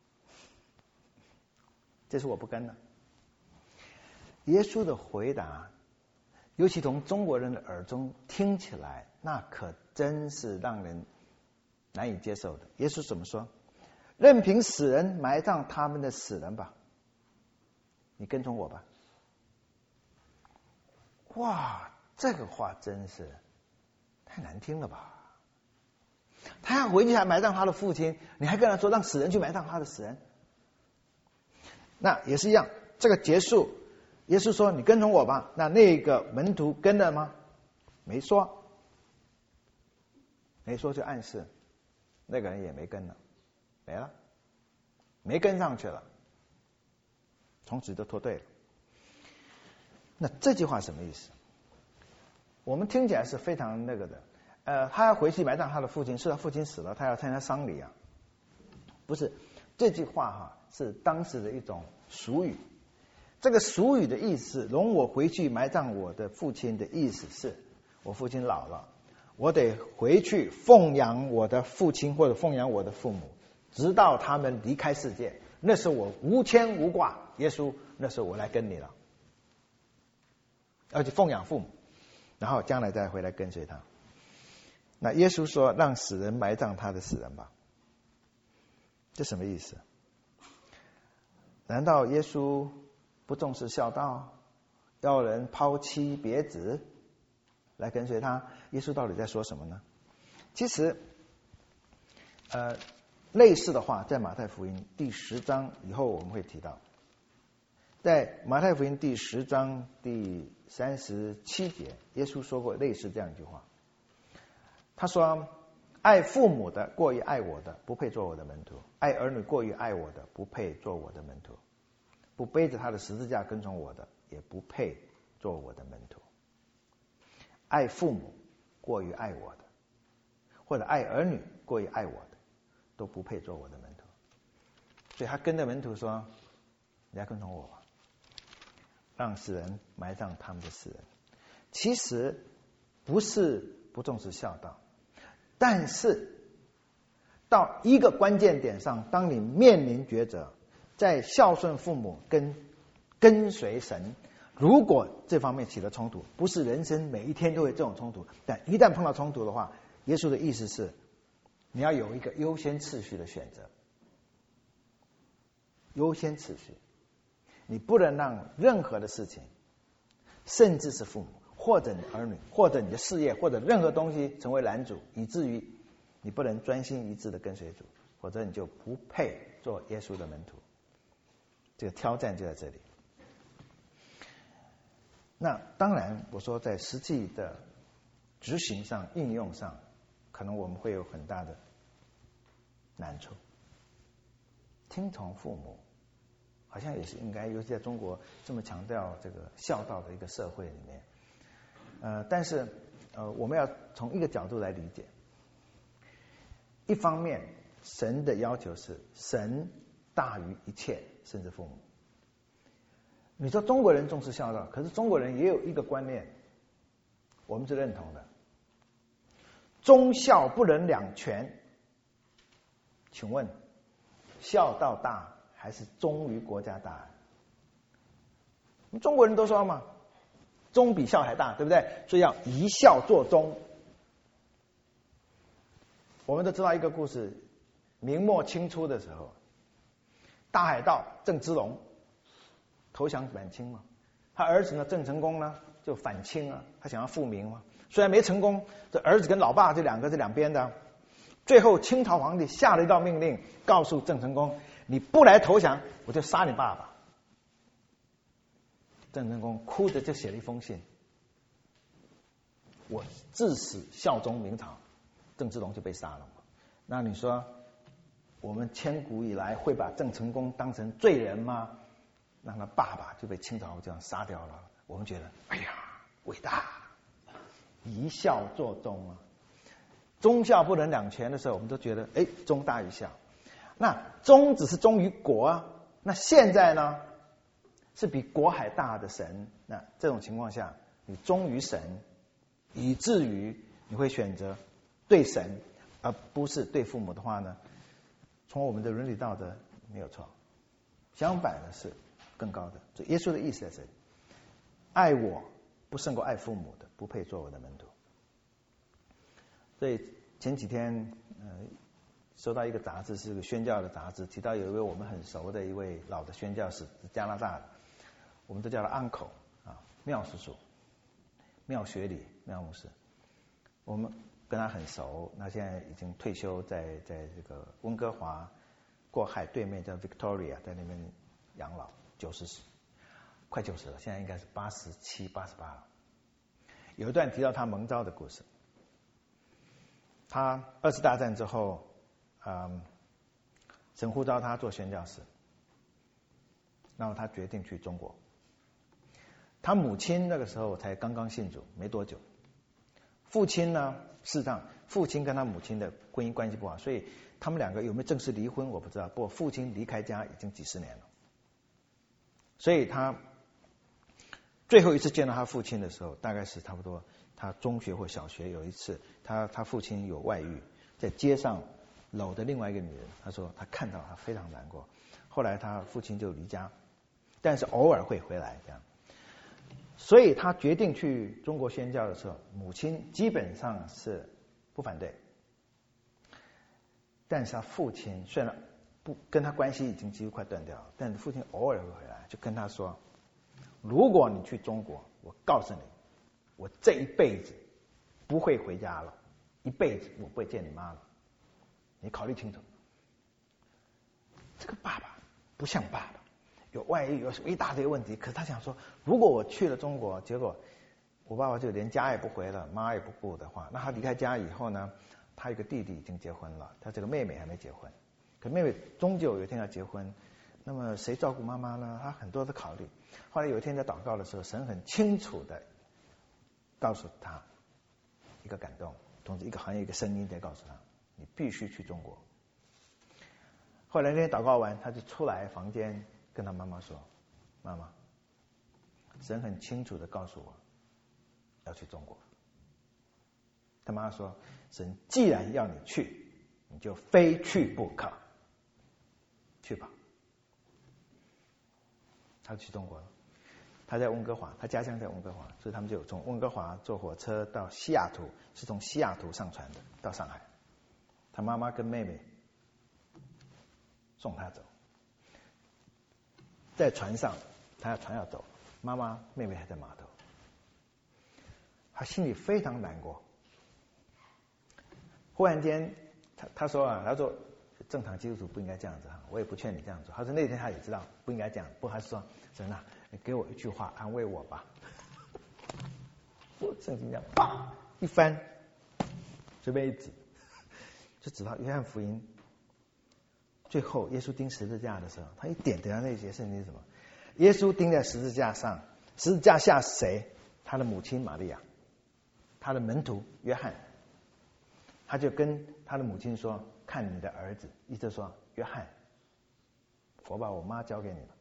这是我不跟了。耶稣的回答，尤其从中国人的耳中听起来，那可真是让人难以接受的。耶稣怎么说？任凭死人埋葬他们的死人吧，你跟从我吧。哇，这个话真是太难听了吧！他要回去还埋葬他的父亲，你还跟他说让死人去埋葬他的死人？ 那也是一样，这个结束，耶稣说你跟从我吧，那那个门徒跟了吗？没说，没说就暗示那个人也没跟了，没了，没跟上去了，从此就脱队了。那这句话什么意思？我们听起来是非常那个的，呃，他要回去埋葬他的父亲，是他父亲死了，他要参加丧礼啊，不是。这句话哈是当时的一种俗语，这个俗语的意思，容我回去埋葬我的父亲的意思是，我父亲老了，我得回去奉养我的父亲或者奉养我的父母，直到他们离开世界，那时候我无牵无挂，耶稣，那时候我来跟你了，而且奉养父母，然后将来再回来跟随他。那耶稣说让死人埋葬他的死人吧，这什么意思？难道耶稣不重视孝道，要人抛妻别子来跟随他？耶稣到底在说什么呢？其实呃，类似的话在马太福音第十章以后我们会提到，在马太福音第十章第三十七节，耶稣说过类似这样一句话，他说爱父母的过于爱我的，不配做我的门徒；爱儿女过于爱我的，不配做我的门徒；不背着他的十字架跟从我的，也不配做我的门徒。爱父母过于爱我的，或者爱儿女过于爱我的，都不配做我的门徒。所以他跟着门徒说：“你要跟从我吧，让死人埋葬他们的死人。”其实不是不重视孝道。但是到一个关键点上，当你面临抉择，在孝顺父母跟跟随神，如果这方面起了冲突，不是人生每一天都会这种冲突，但一旦碰到冲突的话，耶稣的意思是你要有一个优先次序的选择，优先次序，你不能让任何的事情，甚至是父母或者你儿女或者你的事业或者任何东西成为拦阻，以至于你不能专心一致的跟随主，否则你就不配做耶稣的门徒。这个挑战就在这里。那当然我说在实际的执行上应用上，可能我们会有很大的难处。听从父母好像也是应该，尤其在中国这么强调这个孝道的一个社会里面，呃，但是呃，我们要从一个角度来理解。一方面，神的要求是神大于一切，甚至父母。你说中国人重视孝道，可是中国人也有一个观念，我们是认同的：忠孝不能两全。请问，孝道大还是忠于国家大？中国人都说嘛，忠比孝还大，对不对？所以要以孝作忠。我们都知道一个故事，明末清初的时候，大海盗郑芝龙投降反清嘛，他儿子呢郑成功呢就反清啊，他想要复明嘛，虽然没成功，这儿子跟老爸这两个是两边的。最后清朝皇帝下了一道命令，告诉郑成功：你不来投降，我就杀你爸爸。郑成功哭着就写了一封信，我至死效忠明朝。郑芝龙就被杀了。那你说我们千古以来会把郑成功当成罪人吗？让他爸爸就被清朝这样杀掉了，我们觉得哎呀伟大，以孝作忠啊。忠孝不能两全的时候，我们都觉得哎，忠大于孝。那忠只是忠于国啊，那现在呢是比国还大的神，那这种情况下，你忠于神，以至于你会选择对神而不是对父母的话呢，从我们的伦理道德没有错。相反的是更高的，所以耶稣的意思在这里：爱我不胜过爱父母的，不配做我的门徒。所以前几天呃收到一个杂志，是个宣教的杂志，提到有一位我们很熟的一位老的宣教士，是加拿大的，我们都叫他 uncle 啊，妙叔叔，妙学里妙牧师，我们跟他很熟。那现在已经退休，在在这个温哥华过海对面叫 Victoria， 在那边养老。 九十快九十了，现在应该是八十七、八十八了。有一段提到他蒙召的故事。他二次大战之后，嗯，神呼召他做宣教士，然后他决定去中国。他母亲那个时候才刚刚信主没多久，父亲呢，事实上父亲跟他母亲的婚姻关系不好，所以他们两个有没有正式离婚我不知道，不过父亲离开家已经几十年了，所以他最后一次见到他父亲的时候，大概是差不多他中学或小学有一次，他他父亲有外遇，在街上搂着另外一个女人，他说他看到他非常难过，后来他父亲就离家，但是偶尔会回来这样。所以他决定去中国宣教的时候，母亲基本上是不反对，但是他父亲虽然不跟他关系已经几乎快断掉了，但是父亲偶尔会回来，就跟他说，如果你去中国，我告诉你，我这一辈子不会回家了，一辈子我不会见你妈了，你考虑清楚。这个爸爸不像爸爸，有外遇，有一大堆问题，可是他想说，如果我去了中国，结果我爸爸就连家也不回了，妈也不顾的话，那他离开家以后呢，他有个弟弟已经结婚了，他这个妹妹还没结婚，可妹妹终究有一天要结婚，那么谁照顾妈妈呢？他很多的考虑。后来有一天在祷告的时候，神很清楚的告诉他一个感动，总之一个好像一个声音在告诉他，你必须去中国。后来那天祷告完，他就出来房间跟他妈妈说，妈妈，神很清楚的告诉我要去中国。他妈妈说，神既然要你去，你就非去不可，去吧。他去中国了，他在温哥华，他家乡在温哥华，所以他们就从温哥华坐火车到西雅图，是从西雅图上船的到上海。他妈妈跟妹妹送他走，在船上，他船要走，妈妈妹妹还在码头，他心里非常难过。忽然间，他他说啊，他说正常基督徒不应该这样子哈，我也不劝你这样做。他说那天他也知道不应该这样，不过他说神啊，你给我一句话安慰我吧。圣经这样，啪一翻，随便一指，就指到约翰福音最后耶稣钉十字架的时候，他一点点到那节圣经是什么？耶稣钉在十字架上，十字架下是谁？他的母亲玛利亚，他的门徒约翰。他就跟他的母亲说，看你的儿子，意思说约翰，我把我妈交给你了。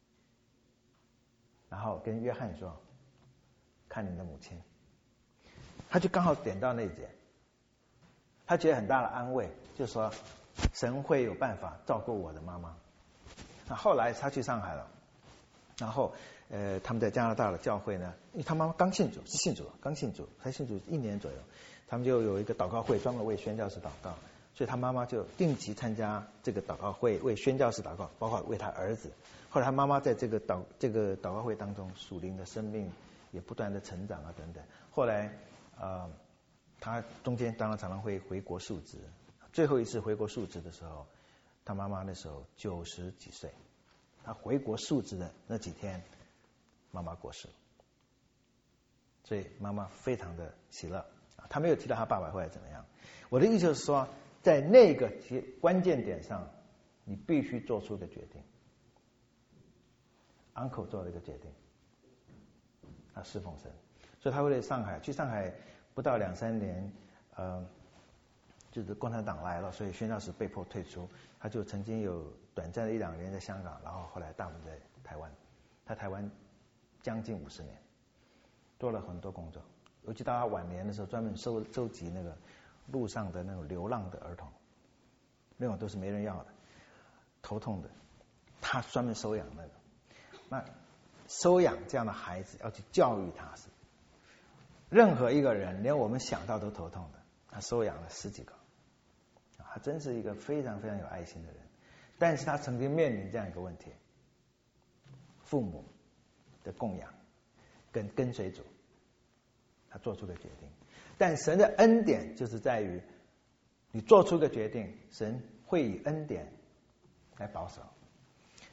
然后跟约翰说，看你的母亲。他就刚好点到那一节，他觉得很大的安慰，就说神会有办法照顾我的妈妈。那后来他去上海了，然后呃他们在加拿大的教会呢，因为他妈妈刚信主，是信主刚信主，才信主一年左右，他们就有一个祷告会，专门为宣教士祷告，所以他妈妈就定期参加这个祷告会，为宣教士祷告，包括为他儿子。后来他妈妈在这个祷这个祷告会当中，属灵的生命也不断的成长啊等等。后来呃他中间当然常常会回国述职，最后一次回国述职的时候，他妈妈那时候九十几岁，他回国述职的那几天，妈妈过世了，所以妈妈非常的喜乐。他没有提到他爸爸后来怎么样。我的意思就是说，在那个关键点上，你必须做出个决定。uncle 做了一个决定，他侍奉神，所以他会在上海，去上海不到两三年，呃，就是共产党来了，所以宣教士被迫退出，他就曾经有短暂的一两年在香港，然后后来大部分在台湾，他台湾将近五十年，做了很多工作。尤其到他晚年的时候，专门收收集那个路上的那种流浪的儿童，那种都是没人要的，头痛的，他专门收养那个。那收养这样的孩子，要去教育他，是任何一个人，连我们想到都头痛的。他收养了十几个，他真是一个非常非常有爱心的人。但是他曾经面临这样一个问题：父母的供养跟跟随主。他做出个决定，但神的恩典就是在于你做出个决定，神会以恩典来保守。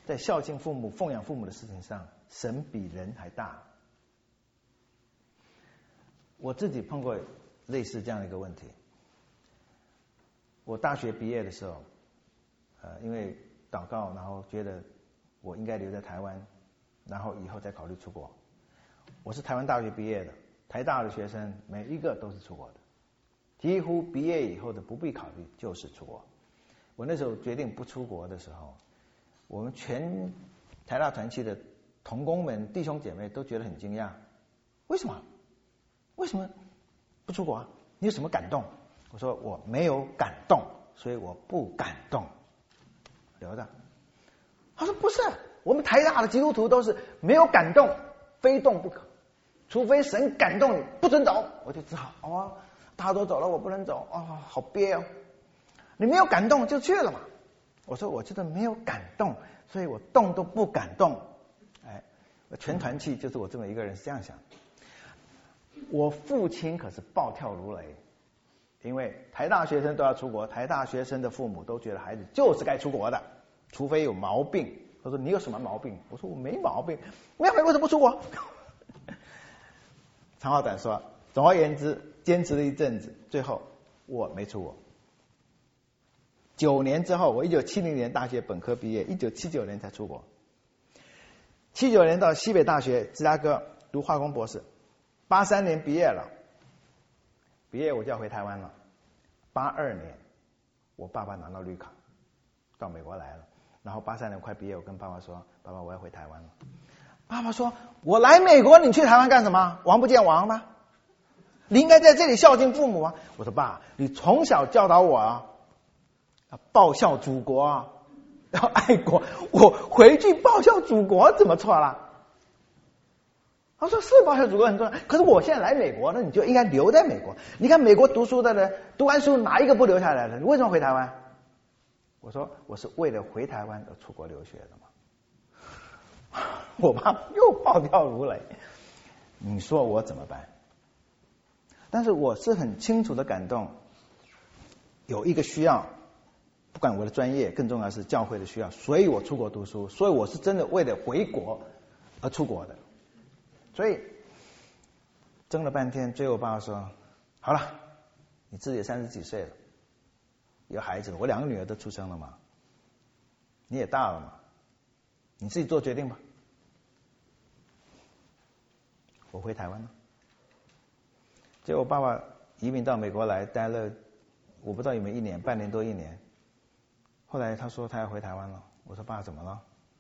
在孝敬父母、奉养父母的事情上，神比人还大。我自己碰过类似这样的一个问题。我大学毕业的时候，呃，因为祷告，然后觉得我应该留在台湾，然后以后再考虑出国。我是台湾大学毕业的，台大的学生每一个都是出国的，几乎毕业以后的不必考虑就是出国。我那时候决定不出国的时候，我们全台大团契的同工们、弟兄姐妹都觉得很惊讶，为什么？为什么不出国啊？你有什么感动？我说我没有感动，所以我不感动，留着。他说不是，我们台大的基督徒都是没有感动，非动不可，除非神感动你，不准走。我就只好哦，大家都走了，我不能走，哦，好憋哦。你没有感动就去了嘛。我说我觉得没有感动，所以我动都不敢动。哎，全团契就是我这么一个人是这样想。我父亲可是暴跳如雷，因为台大学生都要出国，台大学生的父母都觉得孩子就是该出国的，除非有毛病。他说你有什么毛病？我说我没毛病，没毛病为什么不出国？长话短说，总而言之，坚持了一阵子，最后我没出国。九年之后，我一九七零年大学本科毕业，一九七九年才出国。七九年到西北大学芝加哥读化工博士，八三年毕业了，毕业我就要回台湾了。八二年，我爸爸拿到绿卡，到美国来了。然后八三年快毕业，我跟爸爸说：“爸爸，我要回台湾了。”爸爸说：“我来美国，你去台湾干什么？王不见王吗？你应该在这里孝敬父母啊！”我说：“爸，你从小教导我啊。”报效祖国啊，要爱国，我回去报效祖国怎么错了？他说是报效祖国很重要，可是我现在来美国，那你就应该留在美国。你看美国读书的人，读完书哪一个不留下来的？你为什么回台湾？我说我是为了回台湾而出国留学的嘛。我爸又暴跳如雷，你说我怎么办？但是我是很清楚的感动，有一个需要。不管我的专业，更重要是教会的需要，所以我出国读书，所以我是真的为了回国而出国的。所以争了半天，最后我爸爸说：“好了，你自己也三十几岁了，有孩子了，我两个女儿都出生了嘛，你也大了嘛，你自己做决定吧。”我回台湾了，结果我爸爸移民到美国来，待了我不知道有没有一年，半年多一年。后来他说他要回台湾了，我说爸怎么了？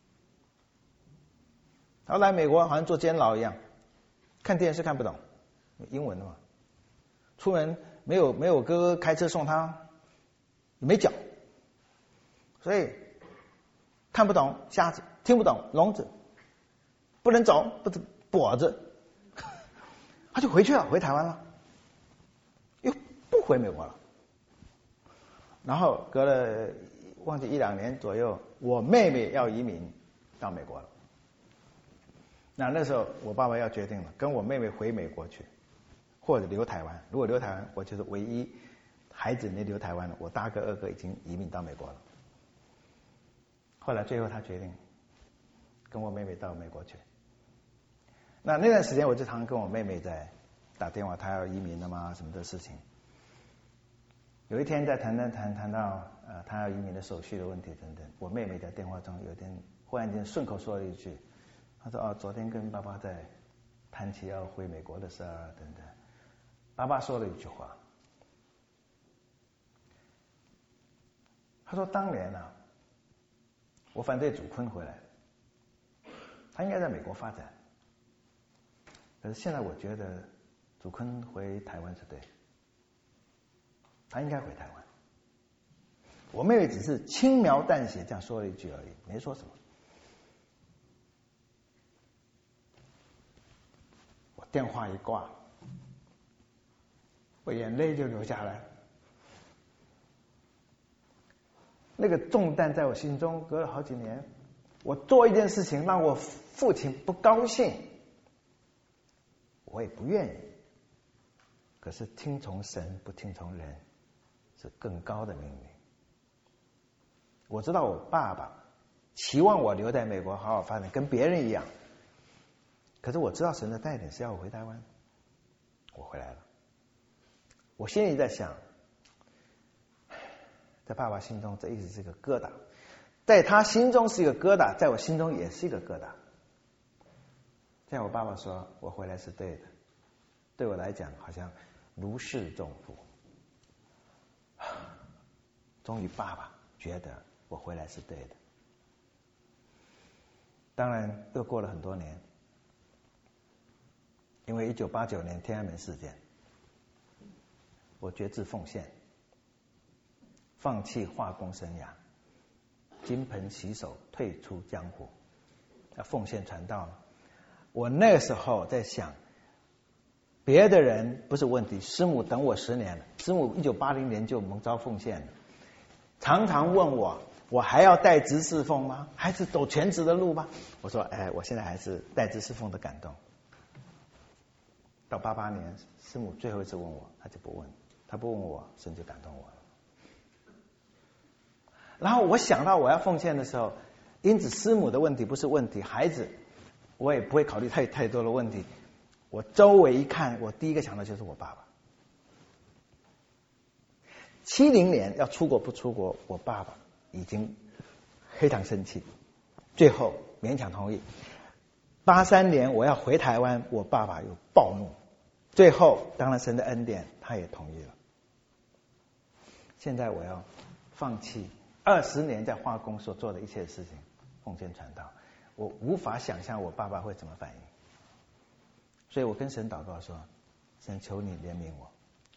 他来美国好像坐监牢一样，看电视看不懂，英文的嘛。出门没有没有哥哥开车送他，没脚，所以看不懂瞎子，听不懂聋子，不能走，不跛子，他就回去了，回台湾了，又不回美国了。然后隔了。忘记一两年左右，我妹妹要移民到美国了。那那时候我爸爸要决定了，跟我妹妹回美国去，或者留台湾。如果留台湾，我就是唯一孩子没留台湾了。我大哥、二哥已经移民到美国了。后来最后他决定跟我妹妹到美国去。那那段时间我就常跟我妹妹在打电话，她要移民了吗？什么的事情。有一天在谈谈谈谈到呃他要移民的手续的问题等等，我妹妹在电话中有一天忽然间顺口说了一句，她说哦昨天跟爸爸在谈起要回美国的事啊等等，爸爸说了一句话，他说当年啊我反对祖坤回来，他应该在美国发展，可是现在我觉得祖坤回台湾是对。他应该回台湾。我妹妹只是轻描淡写这样说了一句而已，没说什么。我电话一挂，我眼泪就流下来。那个重担在我心中隔了好几年。我做一件事情让我父亲不高兴，我也不愿意。可是听从神不听从人是更高的命令。我知道我爸爸期望我留在美国好好发展，跟别人一样。可是我知道神的带领是要我回台湾，我回来了。我心里在想，在爸爸心中这一直是个疙瘩，在他心中是一个疙瘩，在我心中也是一个疙瘩。在我爸爸说我回来是对的，对我来讲好像如释重负。终于爸爸觉得我回来是对的。当然又过了很多年，因为一九八九年天安门事件，我决志奉献，放弃化工生涯，金盆洗手，退出江湖，要奉献传道。我那个时候在想，别的人不是问题，师母等我十年了，师母一九八零年就蒙召奉献了，常常问我，我还要带职侍奉吗？还是走全职的路吗？我说，哎，我现在还是带职侍奉的感动。到八八年，师母最后一次问我，他就不问，他不问我，神就感动我了。然后我想到我要奉献的时候，因此师母的问题不是问题，孩子我也不会考虑太太多的问题。我周围一看，我第一个想到就是我爸爸。七零年要出国不出国，我爸爸已经非常生气，最后勉强同意。八三年我要回台湾，我爸爸又暴怒，最后当然神的恩典，他也同意了。现在我要放弃二十年在化工所做的一切事情，奉献传道，我无法想象我爸爸会怎么反应。所以我跟神祷告说，神求你怜悯我。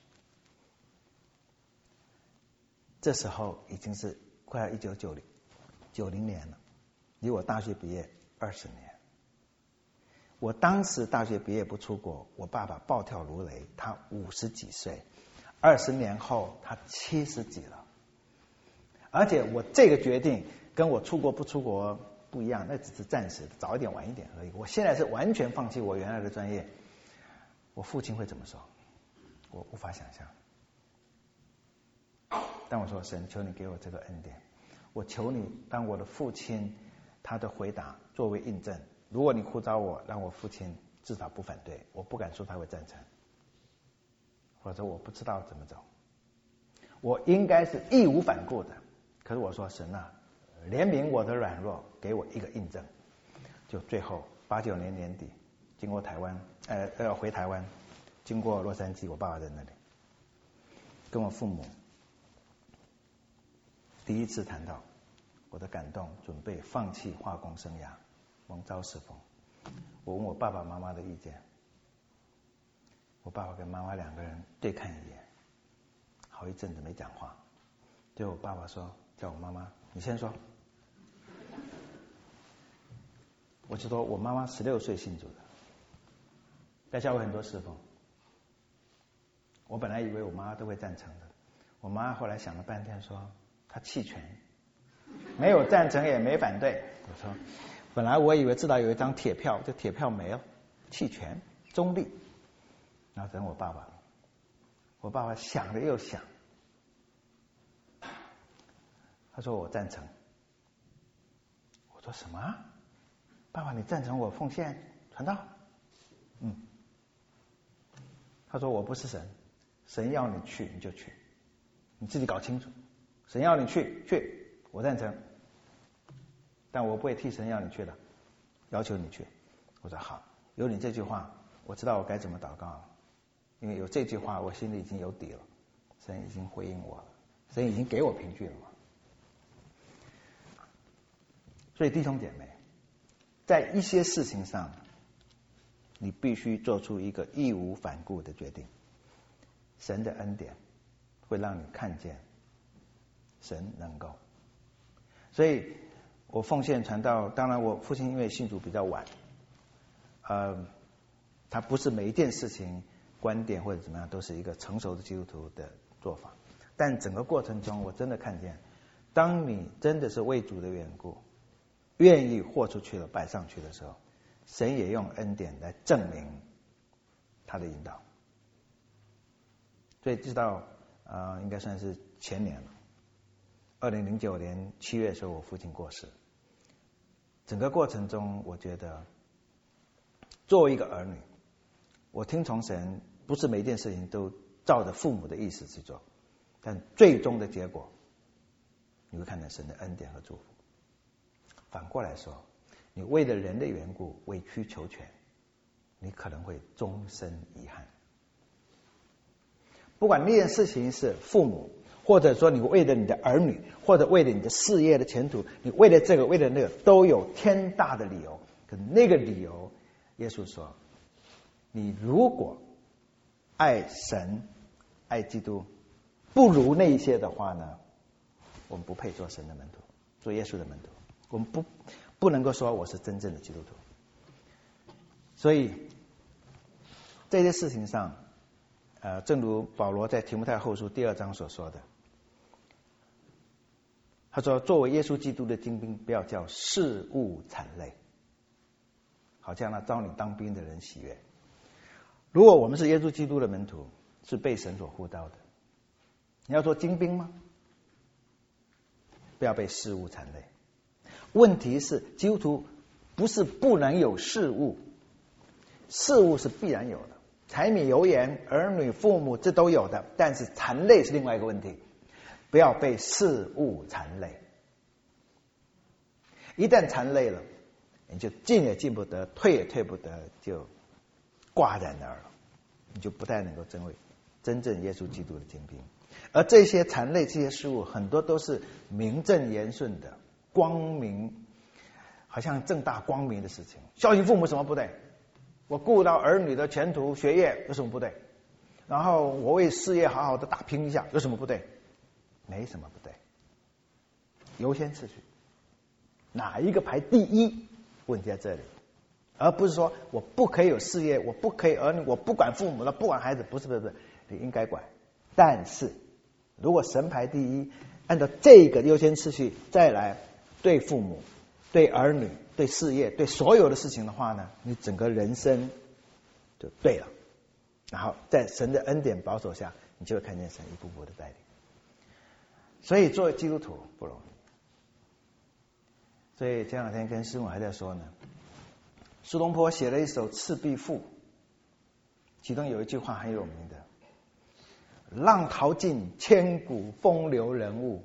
这时候已经是快要一九九零九零年了，离我大学毕业二十年。我当时大学毕业不出国，我爸爸暴跳如雷，他五十几岁，二十年后他七十几了。而且我这个决定跟我出国不出国不一样，那只是暂时的，早一点晚一点而已。我现在是完全放弃我原来的专业，我父亲会怎么说？我无法想象。但我说，神，求你给我这个恩典，我求你当我的父亲他的回答作为印证。如果你呼召我，让我父亲至少不反对，我不敢说他会赞成，否则我不知道怎么走。我应该是义无反顾的，可是我说，神啊，怜悯我的软弱，给我一个印证。就最后八九年年底，经过台湾，呃呃回台湾，经过洛杉矶，我爸爸在那里，跟我父母第一次谈到我的感动，准备放弃化工生涯，蒙召侍奉。我问我爸爸妈妈的意见，我爸爸跟妈妈两个人对看一眼，好一阵子没讲话。最后我爸爸说，叫我妈妈你先说。我就说我妈妈十六岁信主的，在教会很多侍奉。我本来以为我妈都会赞成的，我妈后来想了半天说她弃权，没有赞成也没反对。我说本来我以为至少有一张铁票，这铁票没了，弃权中立。然后等我爸爸，我爸爸想了又想，他说我赞成。我说什么？爸爸你赞成我奉献传道？嗯。他说我不是神，神要你去你就去，你自己搞清楚。神要你去去，我赞成，但我不会替神要你去的，要求你去。我说好，有你这句话，我知道我该怎么祷告了，因为有这句话，我心里已经有底了。神已经回应我了，神已经给我凭据了嘛。所以弟兄姐妹，在一些事情上，你必须做出一个义无反顾的决定。神的恩典会让你看见神能够。所以我奉献传道，当然我父亲因为信主比较晚，呃，他不是每一件事情观点或者怎么样都是一个成熟的基督徒的做法，但整个过程中我真的看见，当你真的是为主的缘故，愿意豁出去了摆上去的时候，神也用恩典来证明他的引导。所以直到呃应该算是前年了，二零零九年七月的时候，我父亲过世。 整个过程中，我觉得作为一个儿女，我听从神，不是每一件事情都照着父母的意思去做，但最终的结果，你会看到神的恩典和祝福。反过来说，你为了人的缘故委曲求全，你可能会终身遗憾。不管那件事情是父母，或者说你为了你的儿女，或者为了你的事业的前途，你为了这个为了那个，都有天大的理由。可那个理由，耶稣说，你如果爱神爱基督不如那一些的话呢，我们不配做神的门徒，做耶稣的门徒。我们不不能够说我是真正的基督徒。所以这些事情上，呃，正如保罗在提摩太后书第二章所说的，他说，作为耶稣基督的精兵，不要叫事物惨累，好像那招你当兵的人喜悦。如果我们是耶稣基督的门徒，是被神所呼召的，你要做精兵吗？不要被事物惨累。问题是，基督徒不是不能有事物，事物是必然有的，柴米油盐、儿女、父母这都有的，但是残累是另外一个问题。不要被事物残累，一旦残累了，你就进也进不得，退也退不得，就挂在那儿了，你就不太能够成为真正耶稣基督的精兵。而这些残累，这些事物很多都是名正言顺的、光明，好像正大光明的事情。孝敬父母什么不对？我顾到儿女的前途学业有什么不对？然后我为事业好好的打拼一下有什么不对？没什么不对。优先次序，哪一个排第一？问题在这里，而不是说我不可以有事业，我不可以儿女，我不管父母了，不管孩子，不是不是不是，你应该管。但是如果神排第一，按照这个优先次序再来对父母、对儿女、对事业、对所有的事情的话呢，你整个人生就对了。然后在神的恩典保守下，你就会看见神一步步的带领。所以作为基督徒不容易。所以前两天跟师母还在说呢，苏东坡写了一首《赤壁赋》，其中有一句话很有名的：浪淘尽，千古风流人物。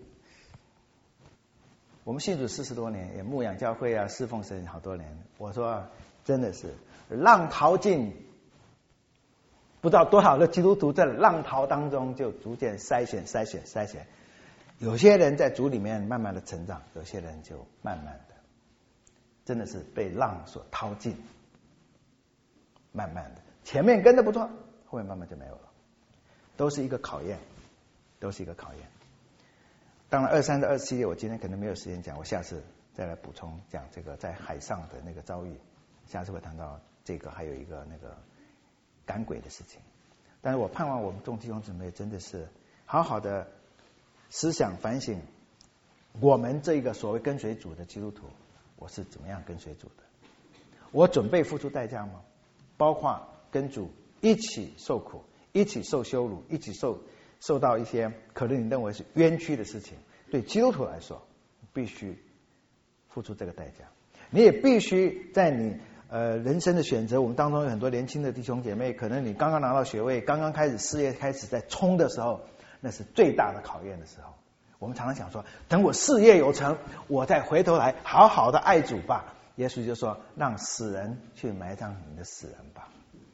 我们信主四十多年，也牧养教会啊，侍奉神好多年。我说、啊、真的是浪淘尽，不知道多少的基督徒在浪淘当中就逐渐筛选、筛选、筛选。有些人在主里面慢慢的成长，有些人就慢慢的，真的是被浪所淘尽，慢慢的，前面跟得不错，后面慢慢就没有了。都是一个考验，都是一个考验。当然二三的二十七页我今天可能没有时间讲，我下次再来补充讲这个在海上的那个遭遇，下次会谈到这个还有一个那个赶鬼的事情。但是我盼望我们众弟兄姊妹真的是好好的思想反省，我们这个所谓跟随主的基督徒，我是怎么样跟随主的？我准备付出代价吗？包括跟主一起受苦，一起受羞辱，一起受受到一些可能你认为是冤屈的事情，对基督徒来说，必须付出这个代价。你也必须在你呃人生的选择，我们当中有很多年轻的弟兄姐妹，可能你刚刚拿到学位，刚刚开始事业开始在冲的时候，那是最大的考验的时候。我们常常想说，等我事业有成，我再回头来好好的爱主吧。耶稣就说，让死人去埋葬你的死人吧，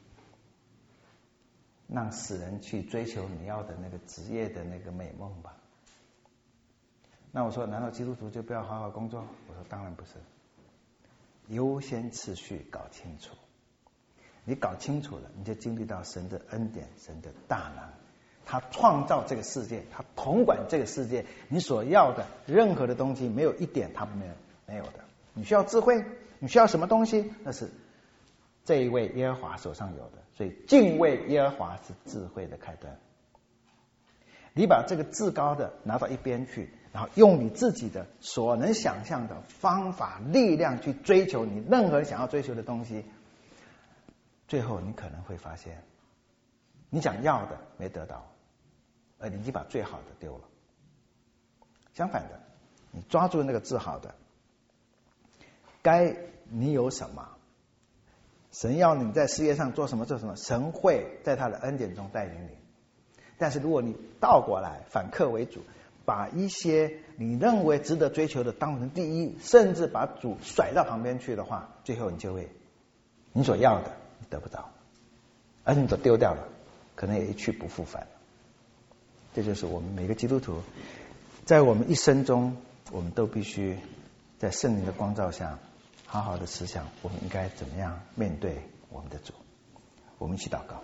让死人去追求你要的那个职业的那个美梦吧。那我说，难道基督徒就不要好好工作？我说当然不是，优先次序搞清楚。你搞清楚了，你就经历到神的恩典，神的大能。他创造这个世界，他统管这个世界，你所要的任何的东西，没有一点他没有没有的。你需要智慧，你需要什么东西？那是这一位耶和华手上有的。所以敬畏耶和华是智慧的开端。你把这个至高的拿到一边去，然后用你自己的所能想象的方法、力量去追求你任何想要追求的东西，最后你可能会发现，你想要的没得到，而你已经把最好的丢了。相反的，你抓住那个至好的， 该你有什么，神要你在事业上做什么做什么，神会在他的恩典中带领你。但是如果你倒过来反客为主，把一些你认为值得追求的当成第一，甚至把主甩到旁边去的话，最后你就会你所要的你得不到，而你所丢掉了可能也一去不复返。这就是我们每个基督徒在我们一生中，我们都必须在圣灵的光照下好好的思想我们应该怎么样面对我们的主。我们一起祷告。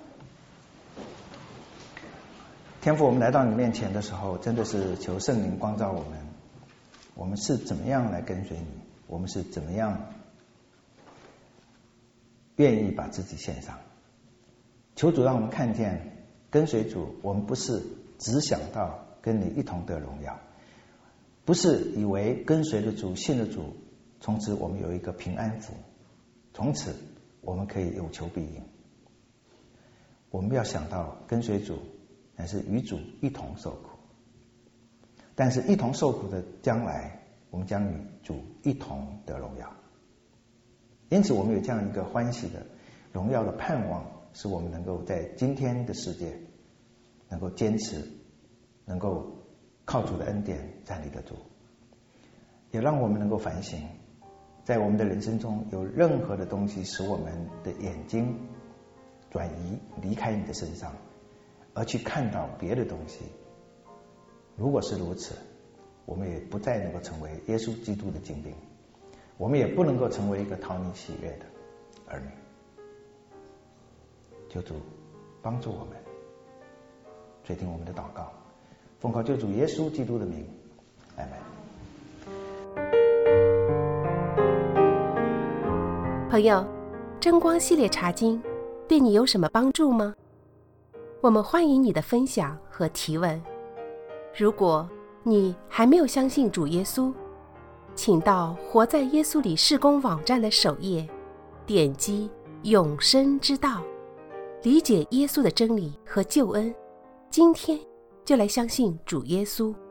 天父，我们来到你面前的时候，真的是求圣灵光照我们，我们是怎么样来跟随你，我们是怎么样愿意把自己献上。求主让我们看见跟随主，我们不是只想到跟你一同得荣耀，不是以为跟随了主信了主，从此我们有一个平安符，从此我们可以有求必应。我们要想到跟随主乃是与主一同受苦，但是一同受苦的将来，我们将与主一同得荣耀。因此我们有这样一个欢喜的荣耀的盼望，使我们能够在今天的世界能够坚持，能够靠主的恩典站立得住。也让我们能够反省，在我们的人生中有任何的东西使我们的眼睛转移离开你的身上，而去看到别的东西。如果是如此，我们也不再能够成为耶稣基督的精兵，我们也不能够成为一个讨你喜悦的儿女。求主帮助我们，垂听我们的祷告，奉靠救主耶稣基督的名，阿们。 朋友，真光系列查经对你有什么帮助吗？我们欢迎你的分享和提问。如果你还没有相信主耶稣，请到活在耶稣里事工网站的首页，点击永生之道，理解耶稣的真理和救恩。今天就来相信主耶稣。